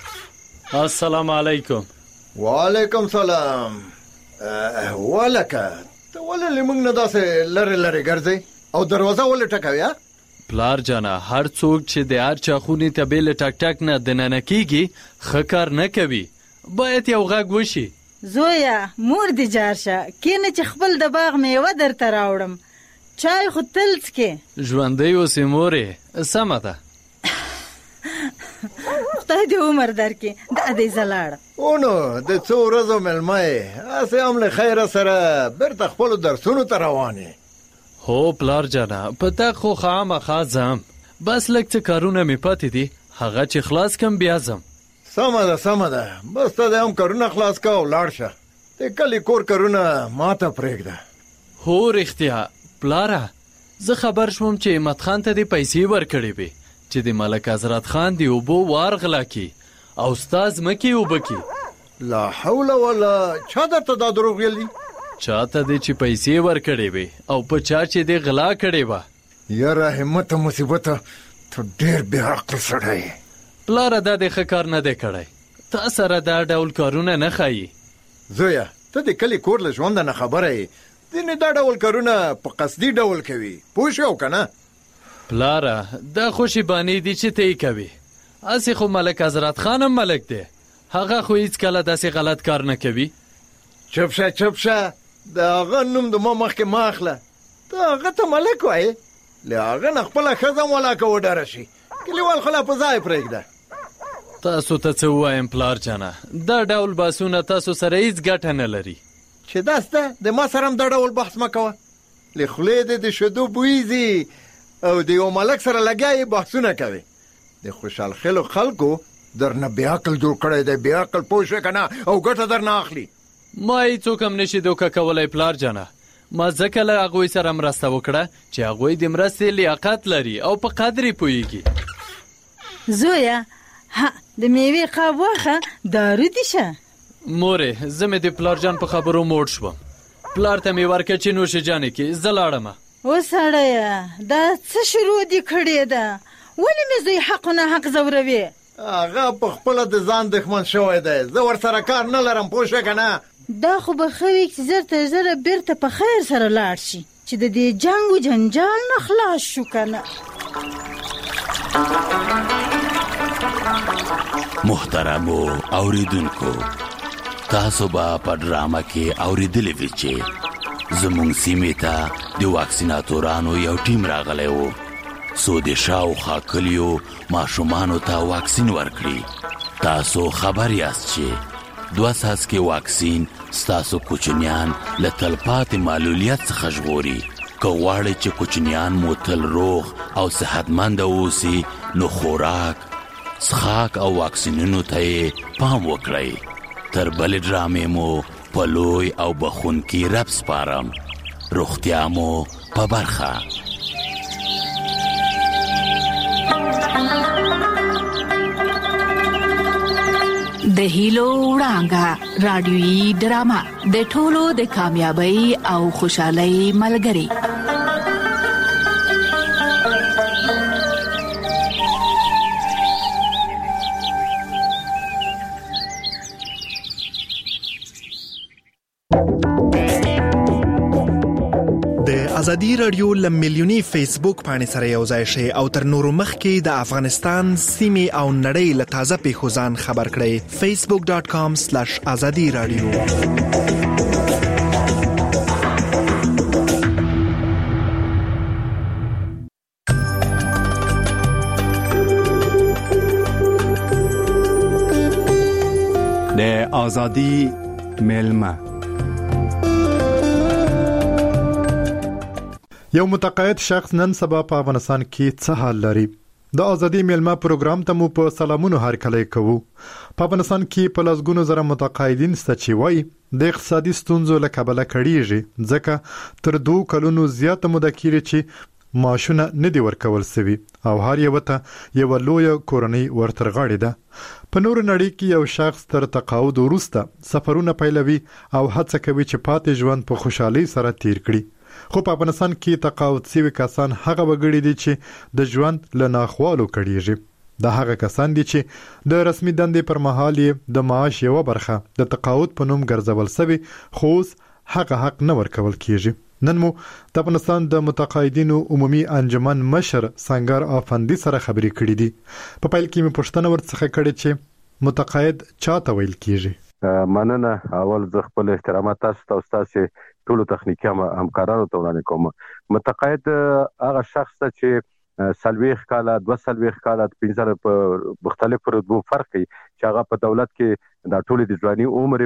السلام علیکم. وعلیکم سلام. ولکه ته ولې موږ نه داسې لره لره ګرځي او دروازه ولې ټکوي؟ پلار جانا هر څوک چې د هر چا خونې ته بیل ټک ټک نه دننه کیږي ښه کار نه کوي. باید یو غږ وشي. زویا مور دې جار شه کینه چې خپل د باغ میوه درته راوړم. چای خو تل څکې. ژوندی اوسې مورې. سمه ده. خدای دې عمر درکړي. دا دې زلاړه اونو د څو ورځو مېلمه یې هسې هم له خیره سره بیرته خپلو درسونو ته روان یې. هو پلار جانا په تا خو خامخا ځم. بس لږ څه کارونه مې پاتې دي هغه چې خلاص کم بیا ځم. سمه ده بس ته د هم کارونه خلاص کا او لاړ شه. د کلي کور کارونه ماته پرېږده. هو رښتیا پلاره زه خبر شوم چې احمد خان ته دې پیسې ورکړې وې چې د ملک حضرت خان دی اوبو وار غلا کی او استاد مکی اوبه کی. لا حول ولا. چا درته دا دروغ ویلي؟ چاته دې چې پیسې ورکړې وې او په چا چې دې غلا کړې وه. یاره همت مصیبت ته ډېر بې عقل سړی. پلاره دا دې ښه کار نه دی کړی. تا سره دا ډول کارونه نه ښایي. زویه ته د کلي کور له ژونده نه خبره یې. ځینې دا ډول کارونه په قصدي ډول کوي. پوه شو که نه؟ پلاره دا خوشي بانې دي چې ته یې کوي. هسې خو ملک حضرت خان هم ملک دی. هغه خو هیڅکله داسې غلط کار نه کوي. چپ شه د هغه نوم د ما مخکې ما اخله. ته هغه ته ملک وایې. له هغه نه خپله ښځه هم ولاکه وډاره شي. کلیوال خو لا په ځای پرېږده. تاسو ته څه ووایم پلار جانه دا ډول بحثونه تاسو سره هیڅ ګټه نه لري. چې داسته د ما سره هم دا ډول بحث مه کوه. له خولې دې د شیدو بوی ځي او د یو ملک سره لګیا یې بحثونه کوي. د خوشحال خیلو خلکو درنه بې عقل جوړ کړی دی. بې عقل پوه شوې که نه او ګټه درنه اخلي. ما هیڅوک هم نشي دوکه کولی پلار جانه. ما ځکه له هغوی سره مرسته وکړه چې هغوی د مرستې لیاقت لري او په قدر یې پوهېږي. زویا د میوې قاب واخه دارو دي شه. مورې زه مې د پلار جان په خبرو موړ شوم. پلار ته مې ورکړه چې نوش جانې کې زه لاړمه. وسړیه دا څه شروع دي کړې ده؟ ولې مې زوی حق نه حق ځوروې؟ هغه په خپله د ځان دښمن شوی دی. زه ورسره کار نه لرم. پوه شوې که نه؟ دا خو به ښه وي چې زر تر زره بیرته په خیر سره لاړ شي چې د دې جنګ و جنجال نه خلاص شو که نه. محترمو اوریدونکو تاسو به په ډرامه کې اوریدلې وي چې زموږ سیمې ته د واکسیناتورانو یو ټیم راغلی و څو د شاوخوا کلیو ماشومانو ته واکسین ورکړي. تاسو خبر یاست چې 2 څاڅکي واکسین ستاسو کوچنیان له تلپاتې معلولیت څخه ژغوري. که غواړئ چې کوچنیان مو تل روغ او صحتمنده اوسي نو خوراک څښاک او واکسینونو ته یې پام وکړئ. تر بلې ډرامې مو په لوی او بخونکي رب سپارم. روغتیا مو په برخه. د هیلو وړانګه رادیویي ډرامه د ټولو د کامیابی او خوشحالۍ ملګری. ازادي رادیو لملیونی فیسبوک باندې سره یو ځای شي او تر نورو مخکې د افغانستان سیمې او نړۍ له تازه پیښو ځان خبر کړئ. facebook.com/azadi radio. د ازادي ملما یو متقاعد شخص نن سبا په افغانستان کې څه حال لري؟ د ازادي میلمه پروګرام ته مو په سلامونو هرکلی کوو. په افغانستان کې په لسګونو زره متقاعدین شته چې وایي د اقتصادي ستونزو له کبله کړيږي ځکه تر 2 کلونو زیاته موده کېږي چې معاشونه نه دي ورکول شوي او هر یو ته یو لوی کورنۍ ورترغاړي ده. په نور نړۍ کې یو شخص تر تقاعد وروسته سفرونه پیلوي او هڅه کوي چې پاتې ژوند په خوشحالۍ سره تیر کړي. خو په افغانستان کې تقاعد شوي کسان هغه وګړي دي چې د ژوند له ناخوالو کړيږي. دا هغه کسان دي چې د رسمي دندې پر مهال د معاش یو برخه د تقاعد په نوم ګرځول شوی خو هغه حق نه ورکول کیږي. نن مو د افغانستان د متقاعدینو عمومي انجمن مشر سنگر افندي سره خبرې کړې دي. په پیل کې مې پوښتنه ورڅخه کړې چې متقاعد چاته ویل کیږي؟ مننه. اول زه خپل احترامات تاسو ته او تاسو ټولو تخنیکی همکارانو ته وړاندې کوم. متقاعد هغه شخص ته چې سلويخ کاله 2 کاله 15 په مختلفو رتبو فرق کوي چې هغه په دولت کې د ټولو د ځواني عمر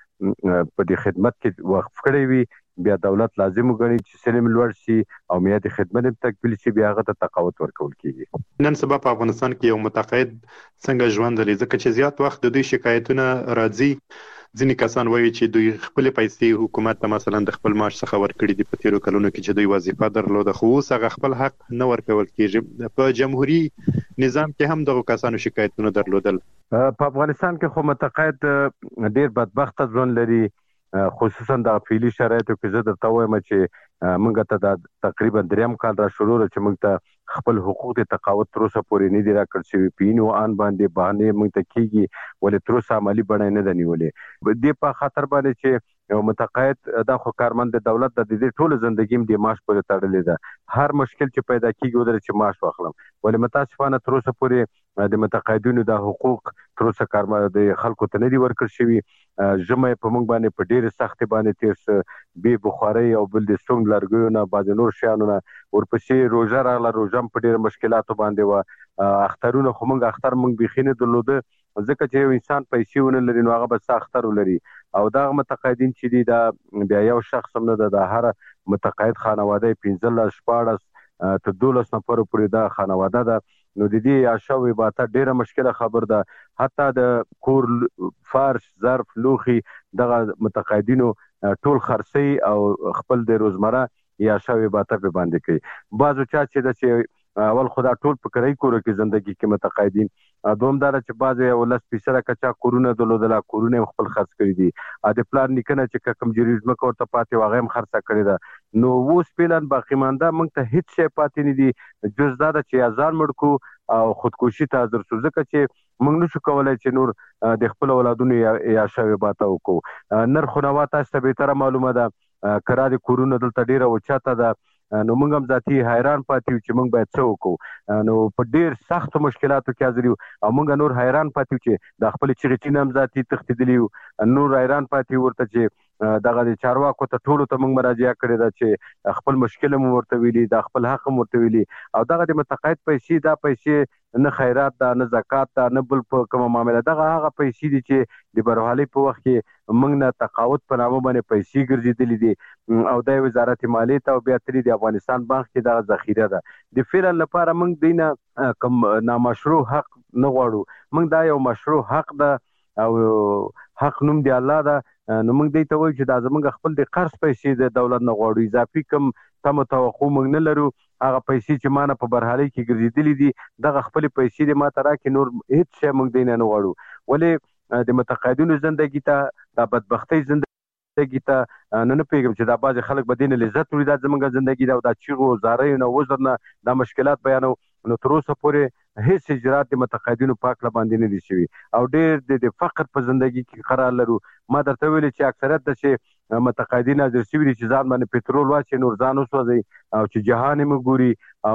په د خدمت کې وقف کړی وي، بیا دولت لازم وګڼي چې سلم لوړ شي او میادي خدمت تکمیل شي، بیا هغه ته تقاعد ورکول کیږي. نن سبا په افغانستان کې یو متقاعد څنګه ژوند لري؟ ځکه چې زیات وخت د دوی شکایتونه راځي. ځینې کسان وایي چې دوی خپل پیسې حکومت ته مثلا د خپل معاش څخه ورکړي دي په تیرو کلونو کې چې دوی وظیفه درلوده، خو اوس هغه خپل حق نه ورکول کیږي. په جمهوریت نظام کې هم دغه کسانو شکایتونه درلودل. په افغانستان کې خو متقاعد ډیر بدبخت ژوند لري، خصوصا د فعلی شرایطو کې. زه درته وایم چې موږ ته د تقریبا 3 کال را شروع چې موږ ته خپل حقوق د تقاعد تر اوسه پورې نه دي راکړل شوي. پینو ان باندې باندې موږ ته کیږي ولې تر اوسه عملی بڼه نه ده نیولې. د په خاطر باندې چې یو متقاعد د خو کارمند دولت د دې ټول ژوندګیم د معاش پورې تړلې ده. هر مشکل چې پیدا کیږي ودر چې معاش واخلم، ولې متاسفانه تر اوسه پورې د متقاعدینو د حقوق تر اوسه کارمند د خلکو ته نه دي ورکړل شوي. جمعه په موږ باندې په ډیر سخت باندې تیر به بخاری او بل د ستونګ لرګیونه باز نور شیانونه ورپسې روزه راغله. روزم په ډیر مشکلاتو باندې و اخترونه خو موږ اختر موږ بخینه درلوده، ځکه چې یو انسان پیسې ونه لري نو هغه به اختر ولري. او دا متقاعدین چې دي دا بیا یو شخص هم نه ده، د هر متقاعد خانواده 15 14 ته 12 نفر پورې دا خانواده ده. نو د دې عشاوي باته ډیره مشکله خبر ده. حتی د کور فرش ظرف لوخي دغه متقاعدینو ټول خرڅي او خپل د روزمره یا شاوي باته په باندې کوي. بعضو چا چې د اول خدا ټول په کرای کورو کې ژوندۍ کې متقاعدین دوم دار چې بعض یو لس پیسره کچا کورونه دلودلا کورونه خپل خرڅ کړی دي. د پلان نکنه چې کوم جریزمه کوته پاتې واغې هم خرڅ کړی ده. نو اوس پلان باقی مانده موږ ته هیڅ شی پاتې نه دي جز دا چې ازان مړکو او خودکشي ته حاضر شو، ځکه چې موږ نشو کولای چې نور د خپل اولادونو یا شاوي باته وکړو. نرخ نو تاسو ته به تر معلومه ده کرا د کورونه دلته ډیره اوچاته ده. نو موږ هم ذاتي حیران پاتې چې موږ باید څه وکړو. نو په ډیر سخت مشکلاتو کې حاضر یو او موږ نور حیران پاتې چې د خپل چغچین هم ذاتي تختیدلی نور حیران پاتې ورته چې دغه د چارواکو ته ټولو ته موږ مراجعه کړې ده چې خپل مشکل مو ورته ویلي، د خپل حق مو ورته ویلي. او دغه د متقاعد پیسې دا پیسې نه خیرات ده نه زکات ده نه بل په کومه معامله، دغه هغه پیسې دي چې د برحالي په وخت کې موږ نه تقاعد په نامه باندې پیسې ګرځېدلې دي او د وزارت مالیې ته او بیا ترې د افغانستان بانک کې دغه ذخیره ده. د فعل لپاره موږ دینه کوم نامشروع حق نه غواړو، موږ دا یو مشروع حق ده او حق نوم دی الله ده. نو موږ دې ته وایو چې دا زموږ خپل د قرض پیسې د دولت نه غواړو، اضافي کوم تم توقع موږ نه لرو. هغه پیسې چې مانه په برحالي کې ګرځېدلې دي دغه خپل پیسې د ماته راکې، نور هیڅ شی موږ دې نه غواړو. ولې د متقاعدینو ژوندګي ته د بدبختۍ ژوندګي ته نه پیږم چې دا بعض خلک به دین لذت وړي دا زموږ ژوندګي دا د چیغو زارې نه وزر نه دا مشکلات بیانو. نو تر اوسه پورې هیڅ اجرات د متقاعدینو پاک لا باندې نه دي شوي او ډېر د فقر په ژوندګي کې قرار لرو. ما درته ویلي چې اکثریت د چې متقاعدین حاضر شوي دي چې ځان باندې پټرول واچي نور ځان وسوځي او چې جهان یې ګوري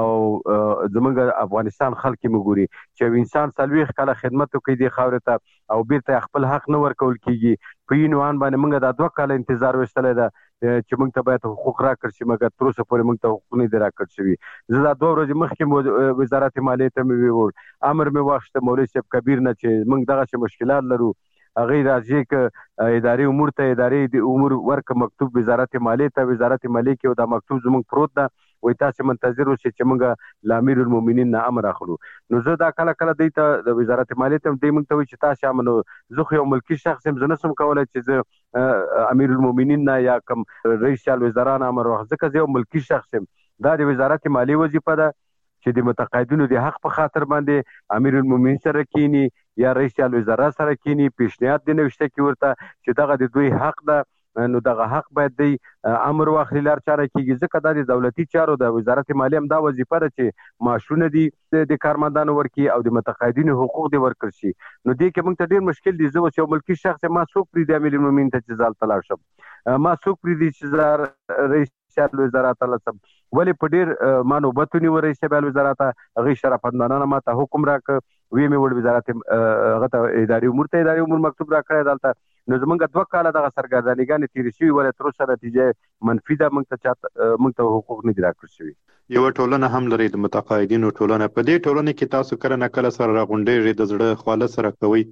او زموږ افغانستان خلک یې ګوري چې انسان 40 کاله خدمت کوي د خاورې ته او بیرته خپل حق نه ورکول کیږي. په عنوان باندې موږ د 2 کال انتظار وستلې ده چې موږ ته باید حقوق راکړل شي، مګر تر اوسه پورې موږ ته حقوق نه دي راکړل شوي. زه دا 2 ورځې مخکې وزارت مالیې ته مې وویل امر مې واخیسته مولوي صاحب کبیر نه چې موږ دغه مشکلات لرو. هغه راځي ک اداري امور ته اداري د امور ورک مکتوب وزارت مالیې ته وزارت مالیې کې دا مکتوب زموږ پروت ده وای تاسو منتظر اوسئ چې موږ لامیر المؤمنین نه امر اخلو. نو زه دا کله کله دیته د وزارت مالیې ته دې موږ ته وای چې تاسو امنو زه خو یو ملکی شخص هم زه نسم کولای چې زه امیر المؤمنین نه یا کوم رئیس الوزرا امر واخلم، ځکه زه یو ملکی شخص هم. دا د وزارت مالیې وظیفه ده چې د متقاعدینو د حق په خاطر باندې امیر المؤمنین سره کینی یا رئیس الوزرا سره کینی پیشنهاد دی نوشته کی ورته چې دغه د دوی حق ده نو دغه حق باید دی امر واخلي لار چاره کیږي ځکه د دولتي چارو د وزارت مالیه هم دا وظیفه ده چې معاشونه دي د کارمندانو ورکړي او د متقاعدینو حقوق دي ورکړل شي. نو دې کې موږ ته ډېر مشکل دي. زه اوس یو ملکي شخص ما څوک پرېږدي امیر المؤمنین ته چې زه هلته لاړ شم؟ ما څوک پرېږدي چې زه رئیس الوزرا ته لاړ شم؟ ولې په ډېر ما نوبت ونیو رئیس الوزرا ته، هغې شرافندانانه ما ته حکم راکړ، ویې مې وړ وزارت هغه ته اداري امور مکتوب راکړی دلته. نو زمونږ 2 کاله دغه سرګردانیګانې تېرې شوي، ولې تر اوسه نتیجه منفي ده. موږ ته حقوق نه دي راکړل شوي. یوه ټولنه هم لري د متقاعدینو ټولنه. په دې ټولنه کې تاسو کله نه کله سره راغونډېږئ، د زړه خواله سره کوئ.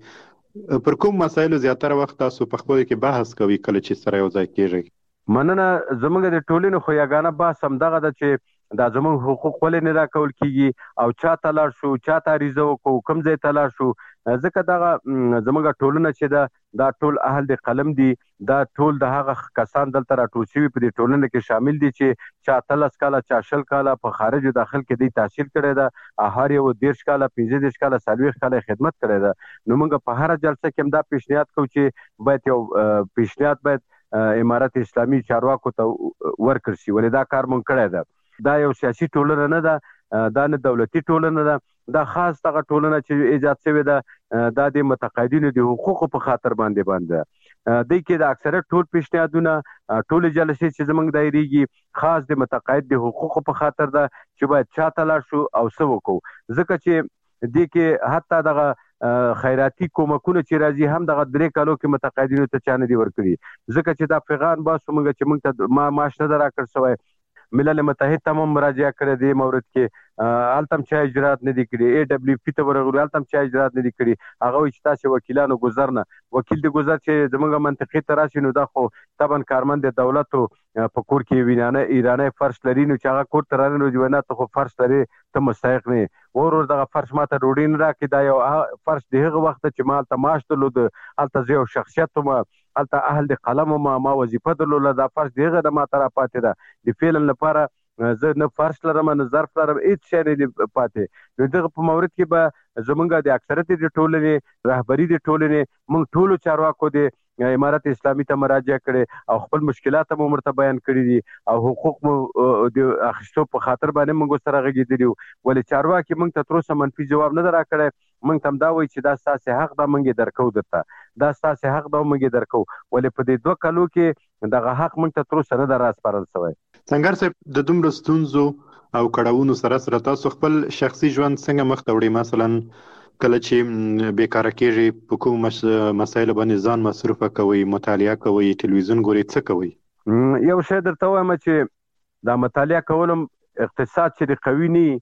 پر کوم مسایلو زیاتره وخت تاسو په خپلو کې بحث کوئ کله چې سره یو ځای کېږئ؟ مننه. زمونږ د ټولنې خو یګانه بحث همدغه ده چې دا زمونږ حقوق ولې نه راکول کیږي او چا ته لاړ شو، چا ته عریضه وکړو، کوم ځای ته لاړ شو. ځکه دغه زمونږ ټولنه چې ده دا ټول اهل د قلم دي، دا ټول د هغه کسان دلته راټول شوي په دې ټولنه کې شامل دي چې چا 13 کاله، چا 20 کاله په خارج او داخل کې دی تحصیل کړی ده، هر یو 13 کاله، 15 کاله، 40 کاله خدمت کړی ده. نو موږ په هر جلسه کې هم دا پیشنهاد کوو چې باید یو پیشنهاد باید امارت اسلامي چارواکو ته ورکړل شي، ولې دا کار مونږ کړی ده. دا یو سیاسي ټولنه نه ده، دا نه دولتي ټولنه ده، دا خاص دغه ټولنه چې ایجاد شوې ده دا د متقاعدینو د حقوقو په خاطر باندې دی کې د اکثریت ټول پیشنهادونه، ټول جلسې چې زمونږ دایریږي خاص د متقاعد د حقوقو په خاطر ده چې باید چا ته لاړ شو او څه وکړو. ځکه چې دې کې حتی دغه خیراتي کومکونه چې راځي هم دغه 3 کالو کې متقاعدینو ته چا نه دي ورکړي. ځکه چې دا پیغام باسو موږ چې موږ ته معاش نه ده راکړل شوی. ملل متحد ته هم مراجعه کړې دی مورد کې، هلته هم چا اجرات نه دي کړي. AWP ته ورغلو، هلته هم چا اجرات نه دي کړي. هغه وایي چې تاسې وکیلانو ګذر نه، وکیل د ګذر چې زموږ منطقې ته راشي نو دا خو طبعا کارمند د دولتو په کور کې ایرانی فرش لري، نو چې هغه کور ته رانه نو جوانه ته خو فرش لري، ته مستحق نه یې. ورور دغه فرش ما ته ډوډۍ نه راکړي. دا یو فرش د هغه وخت چې ما هلته معاش درلود، هلته زه یو شخصیت وم، هلته اهل د قلم وم، ما وظیفه درلوده. دا فرش د هغه نه ما ته راپاتې ده. د فعلا لپاره زه نه فرش لرم نه ظرف لرم، هېڅ شی نه دي پاتې. نو دغه په مورد کې به زمونږ د اکثریت د ټولنې رهبري د ټولنې موږ ټولو چارواکو د امارت اسلامي ته مراجعه کړې او خپل مشکلات هم ورته بیان کړي دي او حقوق مو د اخیستو په خاطر باندې موږ سره غږېدلي وو. ولې چارواکي موږ ته تر اوسه منفي جواب نه ده راکړی. موږ ته هم دا وایي چې دا ستاسې حق ده، موږ یې درکوو درته، دا ستاسې حق ده او موږ یې درکوو. ولې په دې 2 کالو کې دغه حق موږ ته تر اوسه نه ده راسپارل شوی. سنگر صاحب، د دومره ستونزو او کړاوونو سره تاسو خپل شخصي ژوند څنګه مخ ته وړئ؟ مثلا کله چې بیکاره کېږئ په کوم مسایلو باندې ځان مصروفه کوئ، مطالعه کوئ، تلویزیون ګورئ، څه کوئ؟ یو شی درته وایم چې دا مطالعه کولم اقتصاد چې د قوي نه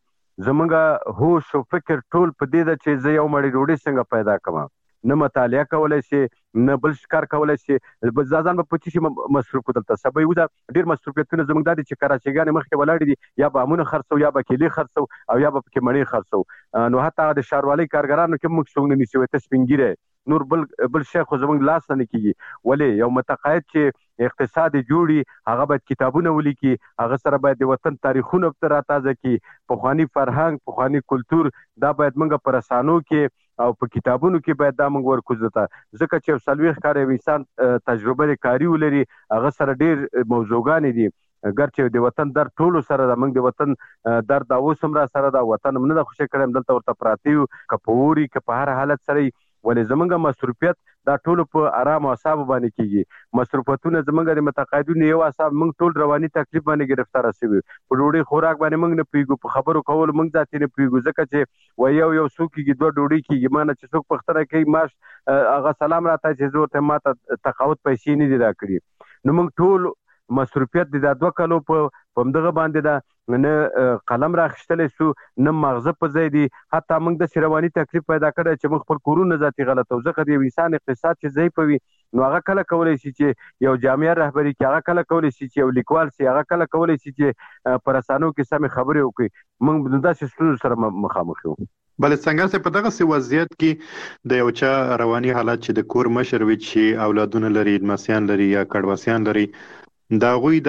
زمونږ هوش او فکر ټول په دې ده چې زه یو مړۍ ډوډۍ څنګه پیدا کړم. نه مطالعه کولی شي، نه بل کار کولی شي. ځان به په څه شي مصروف کړو؟ دلته سبا یو ده ډېر مصروفیتونه زموږ دا دي چې کراچیګانې مخکې ولاړې دي، یا به امونه خرڅو، یا به کیلې خرڅو، او یا به پکې مڼې خرڅو. نو حتی د ښاروالۍ کارګرانو کې موږ څوک نه نیسي، ته سپین ږیری نور بل شی خو زموږ لاس نه کېږي. ولې یو متقاعد چې اقتصاد جوړي هغه باید کتابونه ولیکي، هغه سره باید د وطن تاریخونه راتازه کړي، پخواني فرهنګ، پخواني کلتور دا باید موږ په رسانو کې او په کتابونو کې باید دا موږ ورکوزو ته. ځکه چې 40 کاله یو انسان تجربه کاري ولري، هغه سره ډېر موضوعګانې دي. ګرچې د وطن درد ټولو سره ده، موږ د وطن درد اوس هم را سره ده، وطن هم نه ده خوشی کړی، دلته ورته پراته یو، که په اوري که په هر حالت سره. ولې زمونږ مصروفیت دا ټولو په آرام اعصابو باندې کېږي. مصروفتونه زمونږ د متقاعدینو یو اعصاب موږ ټول رواني تکلیف باندې ګرفتاره شوي. په ډوډۍ خوراک باندې موږ نه پوهېږو، په خبرو کولو موږ ذاتي نه پوهېږو. ځکه چې وایي یو څوک کېږي 2 ډوډۍ کېږي. ما نه چې څوک پوښتنه کوي معاش هغه سلام راته چې زه ورته ما ته تقاعد پیسې نه دي راکړي. نو موږ ټول مصروفیت د 2 کالو په همدغه باندې ده. نه قلم راخیستلی سو، نه مغزه په ځای دي. حتی موږ داسې رواني تکلیف پیدا کړی چې موږ خپل کورونه ذاتي غلطوو. ځکه د یو انسان اقتصاد چې ضعیفه وي نو هغه کله کولی شي چې یو جامعه رهبري کړي، هغه کله کولی شي چې یو لیکوال شي، هغه کله کولی شي چې په رسانو کې سمې خبرې وکړي. موږ داسې ستونزو سره مخامخ یو. بله څنګه چې په دغه وضعیت کې د یو چا رواني حالت چې د کور مشر وي چې اولادونه لري، لمسیان لري یا کډواسیان لري، د هغوی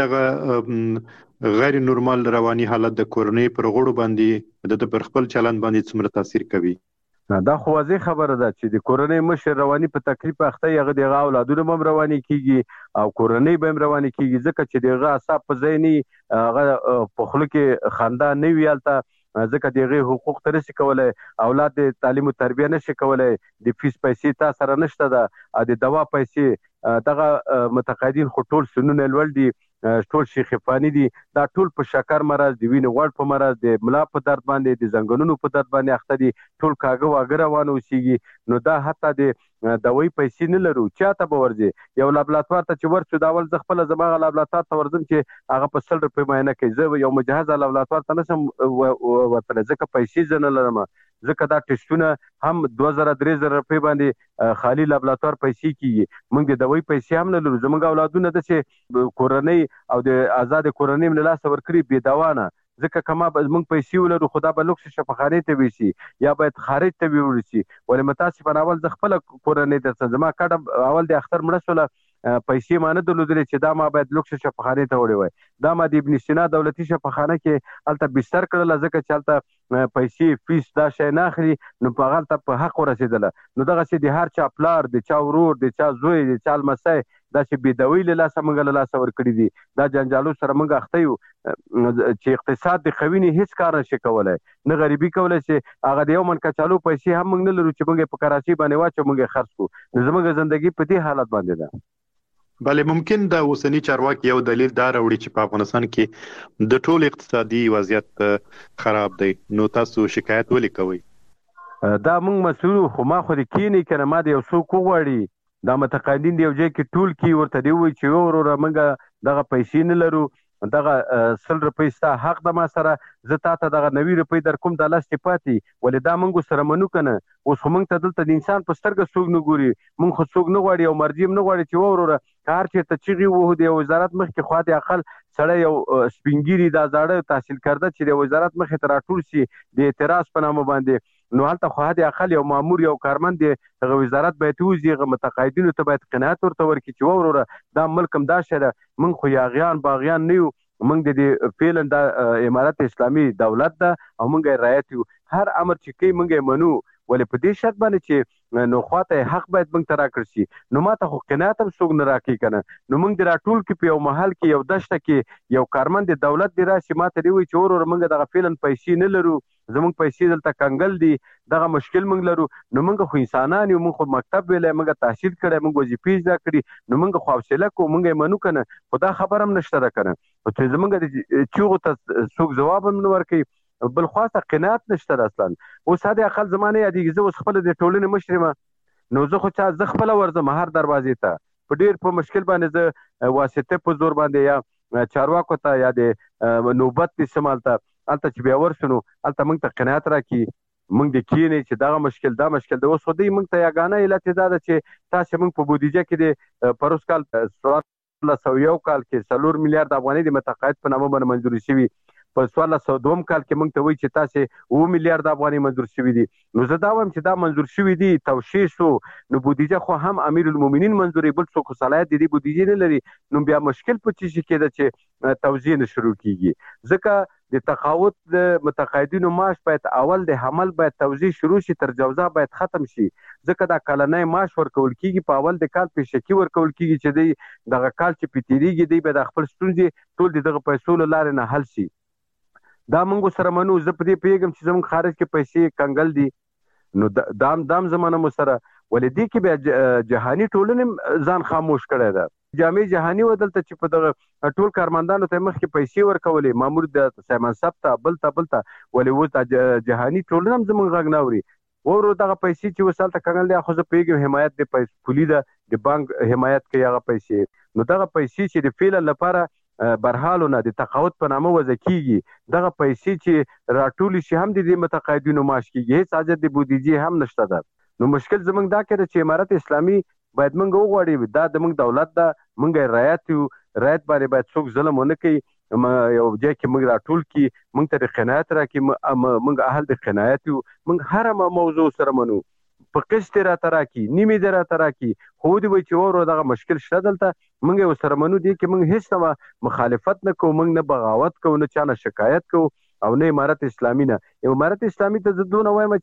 دغه غیر نورمال رواني حالت د کورنۍ پر غړو باندې د پر خپل چلند باندې څومره تاثیر کوي؟ دا خو واضح خبره ده چې د کورنۍ مشر رواني په تکلیف اخته هغه دغه اولادونه هم رواني کیږي او کورنۍ به هم رواني کیږي ځکه چې دغه اعصاب په ځای نه هغه په خوله کې خندا نه وي هلته ځکه دغه حقوق ته نشي کولی اولاد د تعلیم او تربیه نشي کولی د فیس پیسې تا سره نشته ده د دوا پیسې دغه متقاعدین خو ټول سنونه لوړ دي ټول شیخ فانی دي دا ټول په شکر مرض د وینې غوړ په مرض د ملا په درد باندې د زنګونونو په درد باندې اخته دي ټول کاغه واګه روان اوسېږي نو دا حتی د دوی پیسې نه لرو چاته به ورځي یو لابراتوار ته چې ورسو دا اول زه خپله زما لابراتوار ته ورځم چې هغه په 100 روپۍ معاینه کوي زه یو مجهزه لابراتوار ته نشم ورتلی ځکه پیسې زه نه لرم ځکه دا ټسټونه هم 2000-3000 روپۍ باندې خالي لابراتوار پیسې کیږي موږ د دوی پیسې هم نه لرو زموږ اولادونه داسې کورنۍ او د آزاد کورنۍ له لاسه ورکړي بې دوا نه ځکه کما موږ پیسې ولرو خدا به لوکس شفاخانې ته ویسي یا باید خارج ته ویوړي شي ولې متاسفانه اول د خپل کورنۍ درته زما کډه اول د اختر مړه شوله پیسې ما نه درلودلې چې دا ما باید لوکس شفاخانې ته وړی وای دا ما د ابن سینا دولتي شفاخانه کې هلته بستر کړله ځکه چې هلته پیسې فیس دا شی نه اخلي نو په هغه هلته په حق ورسېدله نو دغسې د هر چا پلار د چا ورور د چا زوی د چا لمسی دا چې بېدوي له لاسه موږ له لاسه ورکړي دي دا جنجالو سره موږ اخته یو چې اقتصاد د قوي هیڅ کار نشي کولی نه غریبي کولی شي هغه د یو من کچالو پیسې هم موږ نه لرو چې موږ په کراچۍ باندې واچو موږ یې خرڅ کړو نو زموږ زندګي په دې حالت باندې ده بله ممکن د اوسنی چارواکي یو دلیل دا راوړي چې په افغانستان کې د ټول اقتصادي وضعیت خراب دی نو تاسو شکایت ولې کوئ دا موږ مسؤل خو ما خو د کینې کنه ما د یو څوک وغواړي دا متقاعدین دی یو ځای کې ټول کې ورته دی وایي چې وروره موږ دغه پیسې نه لرو دغه 100 روپۍ ستا حق ده ما سره زه تا ته دغه 90 روپۍ در کوم دا لس پاتې ولې دا موږ سره منو که نه اوس خو موږ ته دلته د انسان په سترګه څوک نه ګوري موږ خو څوک نه غواړي او مرجي هم نه غواړي چې وروره که هر چېرته چغې وهو د یو وزارت مخکې خوا د اقل سړی یو سپینګیري دا زاړه تحصیل کرده چې د وزارت مخې ته راټول شي د اعتراض په نامه باندې نو هلته خو حد اقل یو مامور یو کارمند دی هغه وزارت باید ووځي هغه متقاعدینو ته باید قناعت ورته ورکړي چې وروره دا ملک هم دا شی ده موږ خو یاغیان باغیان نه یو موږ د فعلا دا امارت اسلامي دولت ده او موږ یې رعایت یو هر امر چې کوي موږ یې منو ولې په دې شرط باندې چې نو خواته حق باید موږ ته راکړل شي نو ماته خو قناعت هم څوک نه راکوي که نه نو موږ د راټول کې په یو محل کې یو دشته کې یو کارمند د دولت دی راشي ماته دی وایي چې وروره موږ دغه فعلا پیسې نه لرو زموږ پیسې دلته کنګل دي دغه مشکل موږ لرو نو موږ خو انسانان یو موږ خو مکتب ویلی موږ تحصیل کړی موږ وظیفې زده کړي نو موږ خو حوصله کوو موږ یې منو که نه خو دا خبره هم نشته ده که نه چې زموږ د چیغو ته څوک ځواب هم نه ورکوي بل خواته قناعت نشته ده اصلا اوس حد اقل زما نه یادېږي زه اوس خپله د ټولنې مشر یم نو زه خو زه خپله ورځم هر دروازې ته په ډېر په مشکل باندې زه واسطې په زور باندې یا چارواکو ته یا د نوبت د سم هلته چې بیا ورسو نو هلته موږ ته قناعت راکړي موږ د کینې چې دغه مشکل دا مشکل د اوس خو دوی موږ ته یګانه علت یې دا ده چې تاسې موږ په بودیجه کې د پروس کال 1401 کال کې 4 میلیارډ افغانۍ د متقاعد په نامه باندې منظوري شوي په 1402 کال کې موږ ته وایي چې تاسې 9 میلیارډ افغانۍ منظور شوي دي نو زه دا وایم چې دا منظور شوي دي توشیح شو نو بودیجه خو هم امیر المؤمنین منظوري بل څوک صلاحیت د دې بودیجې نه لري نو بیا مشکل په څه شي کې ده چې توزیع نه شروع کیږي ځکه د تقاعد د متقاعدینو معاش باید اول د حمل باید توزیع شروع شي تر جوزا باید ختم شي ځکه دا کلنی معاش ورکول کیږي په اول د کال پیشکي ورکول کیږي چې دی دغه کال چې په تیریږي دی به د خپل ستونزې ټول د دغه پیسو له لارې نه حل شي دا موږ سره منو زه په دې پوهېږم چې زموږ خارج کې پیسې کنګل دي نو دام زمانه مو سره ولې دې کې بیا جهاني ټولنې ځان خاموش کړی ده جامع جهاني و دلته چې په دغه ټول کارمندانو ته مخکې پیسې ورکولې مامور د سایمن صاحب ته بل ته ولې اوس د جهاني ټولنه هم زموږ غږ نه اوري ورو دغه پیسې چې اوس هلته کنګل دی خو زه پوهېږم حمایت د پولي ده د بانک حمایت کوي هغه پیسې نو دغه پیسې چې د فعلا لپاره برحالو نه د تقاعد په نامه وضع کیږي دغه پیسې چې راټولې شي هم د دې متقاعدینو معاش کیږي هیڅ حاجت د بودیجې هم نشته ده نو مشکل زموږ دا کړی چې امارت اسلامي باید موږ وغواړي دا د موږ دولت ده موږ یې رعایت یو رعایت باندې باید څوک ظلم ونه کوي یو ځای کې موږ راټول کړي موږ ته د قناعت راکړي موږ اهل د قناعت یو موږ هره موضوع سره منو په قسط راته راکړي نیمې دې راته راکړي خو ودې وایي چې ورو دغه مشکل شته دلته موږ یې ورسره منو دي کې موږ هېڅ مخالفت نه کوو موږ نه بغاوت کوو نه چا نه شکایت کوو او نه امارت اسلامي نه امارت اسلامي ته زه دونه وایم چې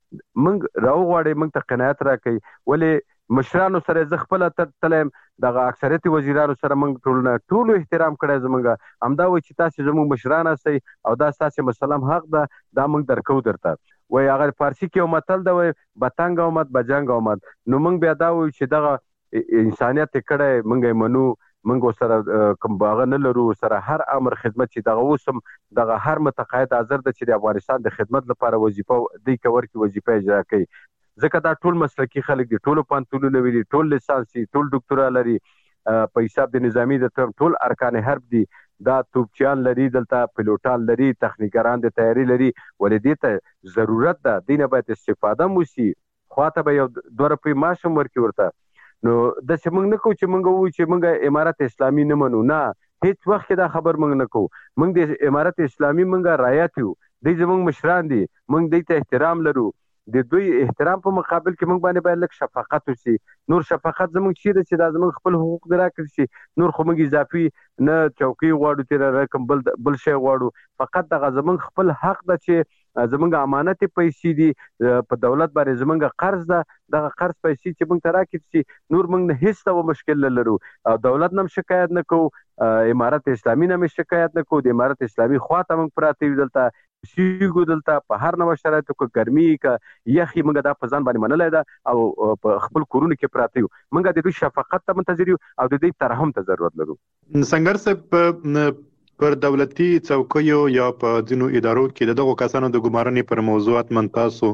موږ راوغواړئ موږ ته قناعت راکړئ. ولې مشرانو سره زه خپله تلم دغه اکثریت وزیرانو سره موږ ټولو احترام کړی زموږ همدا وایي چې تاسې زموږ مشران هستئ او دا ستاسې مسلم حق ده دا موږ درکو درته. وایي هغه فارسي کې یو متل ده وایي بتنګ آمد بجنګ آمد. نو موږ بیا دا وایو چې دغه انسانیت یې کړی موږ یې منو موږ سره کوم باغه نه لرو سره هر امر خدمت چې دغه اوسم دغه هر متقاعد حاضر ده چې د افغانستان د خدمت لپاره وظیفه دی کور کې وظیفه اجرا کوي. ځکه دا ټول مسلکي خلک دي ټولو پانتونونه ویلي ټول لیسانس دي ټول ډاکټرا لري په حساب د نظامی د ټول ارکان حرب دي دا توپچیان لري دلته پیلوټان لري تخنیکران د تیاری لري ولې دې ته ضرورت ده دینه باید استفاده موسی خواته به یو 2 روپۍ معاش ورکړي ورته. نو د چې موږ نه کوو چې موږ وایو چې موږ امارت اسلامي نه منو نه هیڅ وخت دا خبر موږ نه کوو. موږ د امارت اسلامي موږ رعایت یو دوی زموږ مشران دي موږ دوی ته احترام لرو د دوی احترام په مقابل کې موږ باندې باید لږ شفقت وشي. نور شفقت زموږ چیرې چې دا زموږ خپل حقوق درا کړی شي نور خو موږ اضافي نه چوکۍ غواړو تیر رقم بل شی غواړو فقط دغه زموږ خپل حق ده چې زموږ امانت پیسې دي په دولت باندې زموږ قرض ده دغه قرض پیسې چې موږ ته راکړي شي نور موږ نه هیڅ ډول مشکل نه لرو او دولت نه شکایت نه کوو امارت اسلامي نه شکایت نه کوو د امارت اسلامي خواته موږ پراته یو دلته سیګو دلته په هر نوو شرایطو کې ګرمي کې یخي موږ دا په ځان باندې منلای دا او په خپل کورونو کې پراته یو موږ د دوی شفقت ته منتظر یو او د دوی ترحم ته ضرورت لرو. څنګه صاحب پر دولتي چوکیو یا په ځینو ادارو کې دغه کسانو د ګمارنې پر موضوعات من تاسو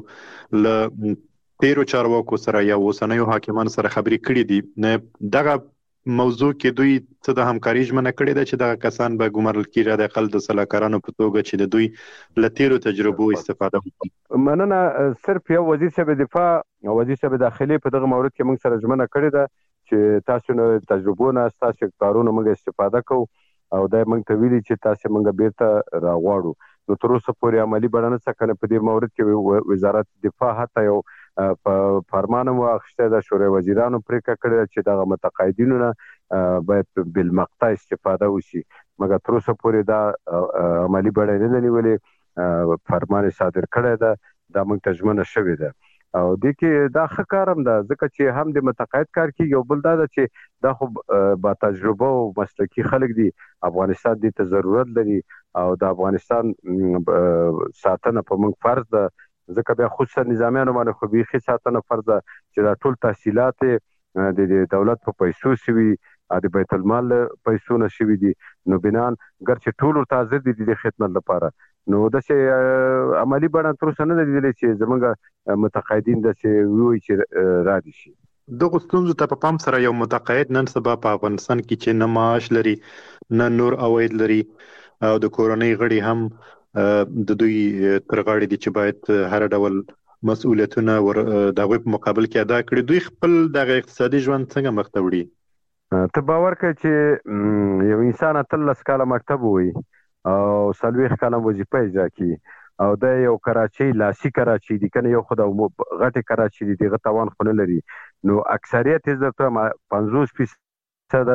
ل تیرو چارواکو سره یا اوسنیو حاکمان سره خبرې کړې دي دغه موضوع کې دوی څه د همکاري ژمنه کړې ده چې دغه کسان به ګمارل کېږي د اقل د سلاکارانو په توګه چې د دوی له تیرو تجربو استفاده وکړي. مننه صرف یو وزیر صاحب دفاع او وزیر صاحب داخلي په دغه مورد کې موږ سره ژمنه کړې ده چې تاسو نو تجربو نه تاسو کارونه موږ استفاده کوو او دا موږ ته ویلي چې تاسو موږ بیرته راغواړو. نو تر اوسه پورې عملی بڼه څه کنه په دې مورد کې وزارت دفاع حتی یو په فرمان واخسته د شورای وزیرانو پریکړه کړې چې دغه متقاعدینو نه باید بالمقطع استفاده وشي مګر تر اوسه پورې دا عملی بڼه نه نیولې فرمان صادر کړی ده دا موږ ته ژمنه شوې ده او د کې دا ښه کارم ده ځکه چې هم د متقاعد کار کې یو بل دا چې دا خو با تجربه او مسلکي خلک دي افغانستان دې ته ضرورت لري او د افغانستان ساتنه په موږ فرض ده ځکه بیا خصوصا نظامیانو باندې خو بیخي ساتنه فرض ده چې دا ټول تحصیلات د دولت په پیسو شوي د بیت المال پیسو نه شوي دي نو بنان ګرچې ټول ورته حاضر دي د خدمت لپاره نو داسې عملی بڼه تر اوسه نه ده لیدلې چې زموږ متقاعدین داسې ووایي چې را دي شي. دغه ستونزو ته په پام سره یو متقاعد نن سبا په افغانستان کې چې نه معاش لري نه نور عواید لري او د کورنۍ غړي هم د دوی تر غاړې دي چې باید هر ډول مسؤلیتونه د غوی په مقابل کې ادا کړي دوی خپل د اقتصادي ژوند څنګه مخ ته وړي. ته باور کوي چې یو انسان 13 کاله مکتب وي او 40 کاله وظیفه اجرا کوي او د یو کراچي لاسي کراچي دي کنه یو خدای غټه کراچي دي دغه توان خو نه لري نو اکثریت عزت 50%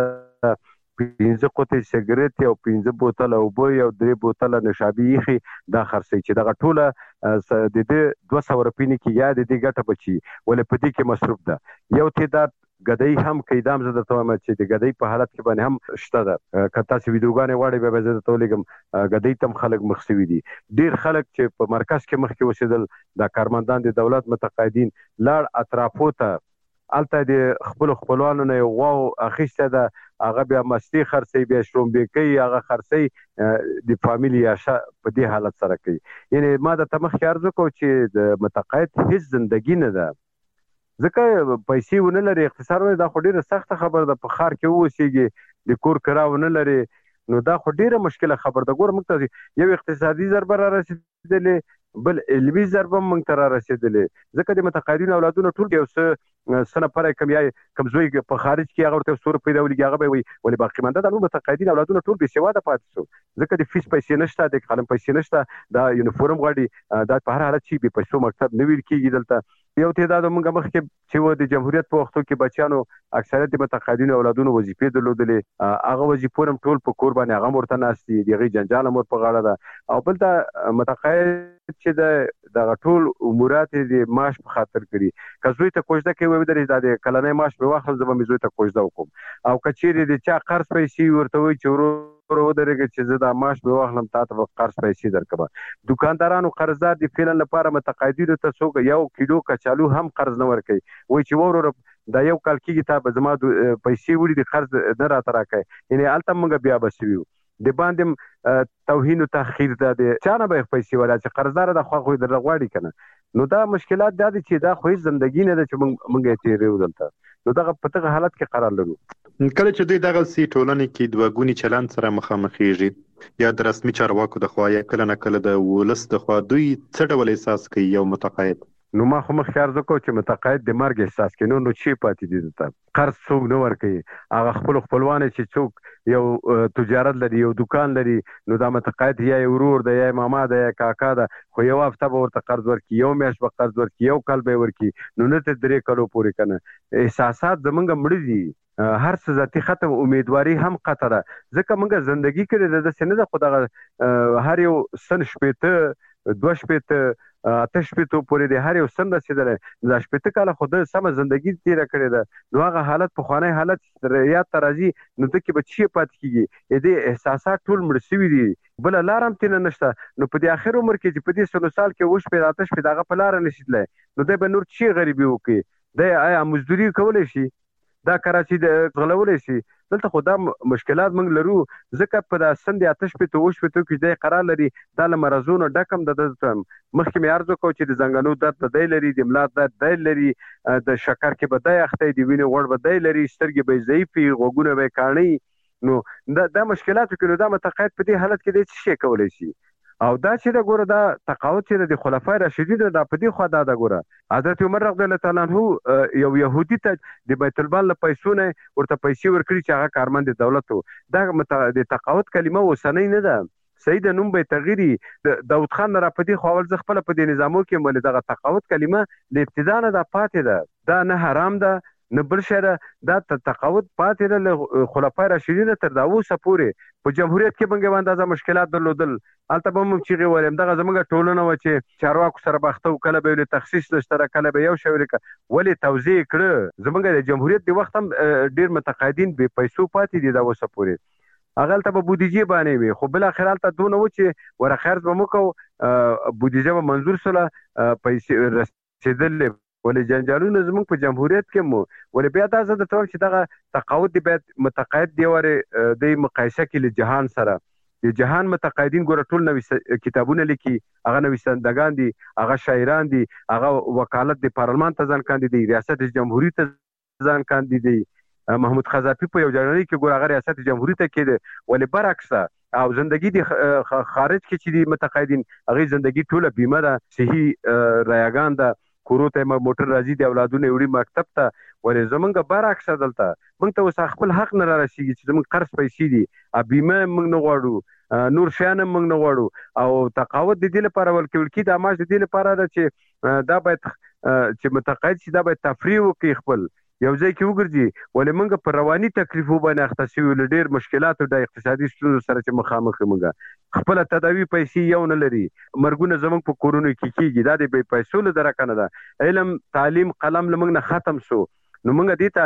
15 قطۍ سیګریټ او 15 بوتل اوبه او 3 بوتل نشابي یخي دا خرڅي چې دغه ټوله د دې 200 روپۍ نه کې یا د دې ګټه بچي ولې په دې کې مصرف ده یو تعداد ګدای هم کیدام زده ته ما چې د ګدای په حالت کې باندې هم شته ده کته چې ویډیوګانې واړې به زده ته لګم ګدای تم خلک مخسوي دي ډیر خلک چې په مرکز کې مخ کې وسیدل د کارمندان د دولت متقاعدین لاړ اطرافو ته الته د خپلوانو نه واو اخیسته ده هغه بیا مستی خرڅي بیا شرومبې کوي هغه خرڅي د فامیلی عاشه په دې حالت سره کوي یعنی ما د تمخ ارزو کو چې د متقاعد هیڅ ژوندۍ نه ده ځکه پیسې ونه لري اختصار وي دا خو ډیره سخت خبر ده په خار کې ووسیږي د کور کراونه لري نو دا خو ډیره مشکله خبر ده ګور موږ یو اقتصادي ضربه را رسیدلې بل علمي ضربه موږ ته را رسیدلې ځکه د متقاعدین اولادونه ټول یو څه سنه پر کمزوی په خارج کې هغه ورته سور پیدا ولګي هغه به وي ولې باقی مانده د متقاعدین اولادونه ټول به سیوا ده پاتې شو ځکه د فیس پیسې نشته د قلم پیسې نشته دا یونیفورم غواړي دا په هر حالت شي به پیسو مکتب نه ویل کیږي دلته یو تعداد موږ مخکې چې و د جمهوریت په وختو کې بچیانو اکثریت د متقاعدینو اولادونو وظیفې درلودلې، هغه وظیفو هم ټول په کور باندې هغه ورته ناست دي، د هغې جنجال هم ور په غاړه ده. او بل ته متقاعد چې دغه ټول امورات د معاش په خاطر کړي. که زوی ته کوژده کوي ودرېږي دا د کلنی معاش مې واخلم زه به مې زوی ته کوژده وکړم. او که چیرې د چا قرض پیسې ورته وایي چې ورور ودرېږه چې زه دا معاش مې واخلم تا ته به قرض پیسې درکړم. دکاندارانو قرضدار د فعلا لپاره متقاعدینو ته څوک یو کیلو کچالو هم قرض نه ورکوي، وایي چې وروره دا یو کال کېږي تا به زما پیسې وړي د قرض نه راته راکوي. یعنې هلته موږ بیا به سوي د باندې توهین او تحقیر ده، د چا نه به یې پیسې ولا چې قرضدار ده خو خو درله غواړي که نه. نو دا مشکلات دا دي چې دا خو هېڅ زندګي نه ده چې موږ یې تېروو دلته. نو دغه په دغه حالت کې قرار لرو. کله چې دوی دغسې ټولنې کې دوه ګوني چلند سره مخامخېږي یا د رسمي چارواکو د خوا یا کله نه کله د ولس د خوا، دوی څه ډول احساس کوي یو متقاعد؟ نو ما خو مخکې عرض وکړو چې متقاعد د مرګ احساس کوي. نو چې پاتې دي دلته قرض څوک نه ورکوي. هغه خپلو خپلوان چې څوک یو تجارت لري یو دکان لري، نو دا متقاعد یا یې ورور ده یا ماما ده یا کاکا ده، خو یو هفته به ورته قرض ورکړي، یو میاشت به قرض ورکړي، یو کال به یې ورکړي، نو نه تر 3 کالو پورې که نه. احساسات زمونږ مړه دي، هر څه ذاتي ختم، امیدواري هم قطع ده. ځکه موږ زندګي کړې ده داسې نه ده، خو دغه هر یو سن 80 2 شپېته 8 شپېتو پورې د هر یو سن رسېدلی، دا 80 کاله خو ده سمه زندګي تېره کړې ده. نو هغه حالت پخوانی حالت یاد ته راځي، نو ده کې به چی پاتې کېږي؟ دې احساسات ټول مړه سوي دي، بله لاره هم تېنه نشته. نو په دې اخر عمر کې چې په دې 100 سال کې 7 شپې 8 شپې د هغه په لاره نشي تللی، نو دی به نور چی غریبي وکړي؟ دی آیا مزدوري کولی شي؟ دا کراچي غلولی شي؟ دلته خو دا مشکلات موږ لرو، ځکه په دا سن د 8 شپېتو 7 شپېتو کې دی قرار لري، دا له مرضونو ډک هم ده. مخکې مې عرض وکړو چې د زنګنو درد به دی لري، د ملا درد دی لري، د شکر کې به دی اخته، د وینې غوړ به دی لري، سترګې به یې ضعیفې، غوږونه به یې کاڼي. نو دا مشکلاتو کې نو دا متقاعد په دې حالت کې دی څه شی کولی شي؟ او دا چې دا ګوره دا تقاعد چې د خلفای راشدین دا په دې خوا دا ګوره حضرت عمر رضی الله تعالی عنہ یو يهودي ته د بیت المال له پیسو نه ورته پیسې ورکړي چې هغه کارمند دولت و. دا د تقاعد کلمه اوسنۍ نه ده، سید نوم به تغیری. داود خان را پدې خو اول ځ خپل په دې نظامو کې مل دغه تقاعد کلمه د ابتدا نه د پاتې ده، دا نه حرام ده نه بل شی ده، دا تقاعد پاتې ده له خلفای راشدین تر دا اوسه پورې. په جمهوریت کې موږ اندازه مشکلات درلودل، هلته به هم چیغې ویلې، دغه زموږ ټولنه وه چې چارواکو سره باخته و، کله به یې تخصیص نشته، کله به یو شی ولې توضیح کړه. زموږ د جمهوریت د وخت هم ډېر متقاعدین بې پیسو پاتې دي دا اوسه پورې. هغه هلته به بودیجې باندې وي، خو بالاخره هلته دونه و چې وره خرڅ به مو کوو، بودیجه به منظور سوله، پیسې رسېدلې. ولې جنجالونه زموږ په جمهوریت کې مو ولې بیا دا زه درته وایم چې دغه تقاعد دی باید متقاعد دی ورې د مقایسه کې له جهان سره. د جهان متقاعدین ګوره ټول نوي کتابونه لیکي، هغه نویسندګان دي، هغه شاعران دي، هغه وکالت د پارلمان ته ځان کاندي، ریاست جمهوری ته ځان کاندي. محمود خزافي په یو جنرالي کې ګوره هغه ریاست جمهوری ته کېده، ولې برعکس او زندگی دی خارج کې چې دی متقاعدین هغه زندگی ټوله بیمه ده، صحي رایگان ده، کورو ته موټر راځي، د اولادونه وړي مکتب ته. ولې زمونږ برعکس دلته موږ ته اوس خپل حق نه را رسیږي چې زموږ قرض پیسې دي، بیمه موږ نه غواړو، نور شیان موږ نه غواړو. او تقاعد د دې لپاره ورکول کېږي، دا معاش د دې لپاره ده چې دا باید چې متقاعد شي دا باید تفریح وکړي، خپل یو ځای کې وګرځي. ولې موږ په رواني تکلیفو باندې اخته شوي له ډېر مشکلاتو د اقتصادي ستونزو سره چې مخامخ موږ خپله تداوي پیسې یو نه لري، مرګونه زموږ په کورونو کې کېږي، دا د بې پیسو له درکه نه ده. علم تعلیم قلم له موږ نه ختم سو، نو موږ دې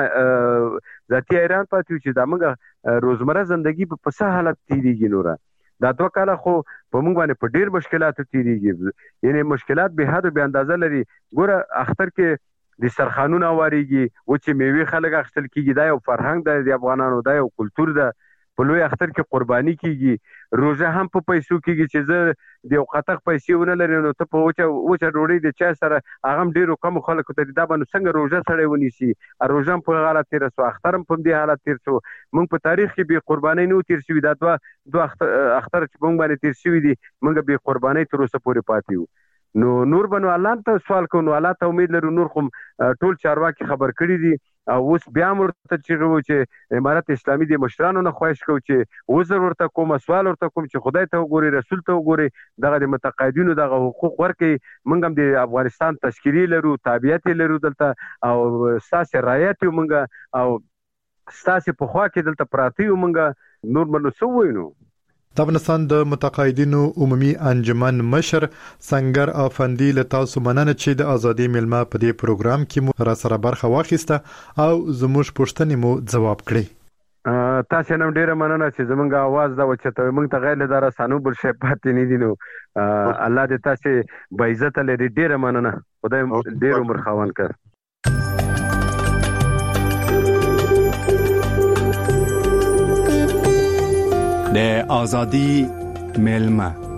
ته ذاتي حیران پاتې یو چې دا موږ روزمره زندگی په څه حالت تېرېږي. نوره دا 2 کاله خو په موږ باندې په ډېر مشکلاتو تېرېږي، یعنې مشکلات بې حد و بې اندازه لري. ګوره اختر کې د سرخانونه واریږي، وچې میوې خلک اخیستل کېږي، دا یو فرهنګ دی د افغانانو، دا یو کلتور ده. په لوی اختر کې قرباني کېږي، روژه هم په پیسو کېږي چې زه د یو قطق پیسې ونه لري نو ته په وچه ډوډۍ د چای سره هغه هم ډېرو کمو خلکو ته دا به نو څنګه روژه سړی ونیسي. روژه هم په حالت تېره سو، اختر هم په دې حالت تېر سو. موږ په تاریخ کې بې قربانۍ نه و تېر شوي، دا دوه اختر چې موږ باندې تېر شوي دي موږ بې قربانۍ تر اوسه پورې پاتې یو. نو نور به نو الله ته سوال کوو، نو الله ته امید لرو. نور خو ټول چارواکي خبر کړي دي اوس بیا مرته چې امارت اسلامي د مشرانو نه خواهش کوي چې وزر ورته کوم سوال ورته کوم چې خدای ته وګوري رسول ته وګوري دغه د متقاعدینو دغه حقوق ورکړي موږ هم د افغانستان تشکیلي لرو تابعیت لرو دلته او ساسي رایت موږ او ساسي په خوا کې دلته پراتی موږ نور منو سو وینو. د افغانستان د متقاعدینو عمومي انجمن مشر سنگر افندي له تاسو مننه چې د ازادي ملما په دې پروګرام کې مو را سره برخه واخیسته او زموږ پوښتنې مو ځواب کړي. تاسو نن ډیره مننه چې زمونږ आवाज دا وچته موږ ته غیر له دارا سانو بل شي پاتې نه دي نو الله دې تاسو به عزت لري. ډیره مننه خدای ډیر عمر خاوند کړ. د ازادي ملما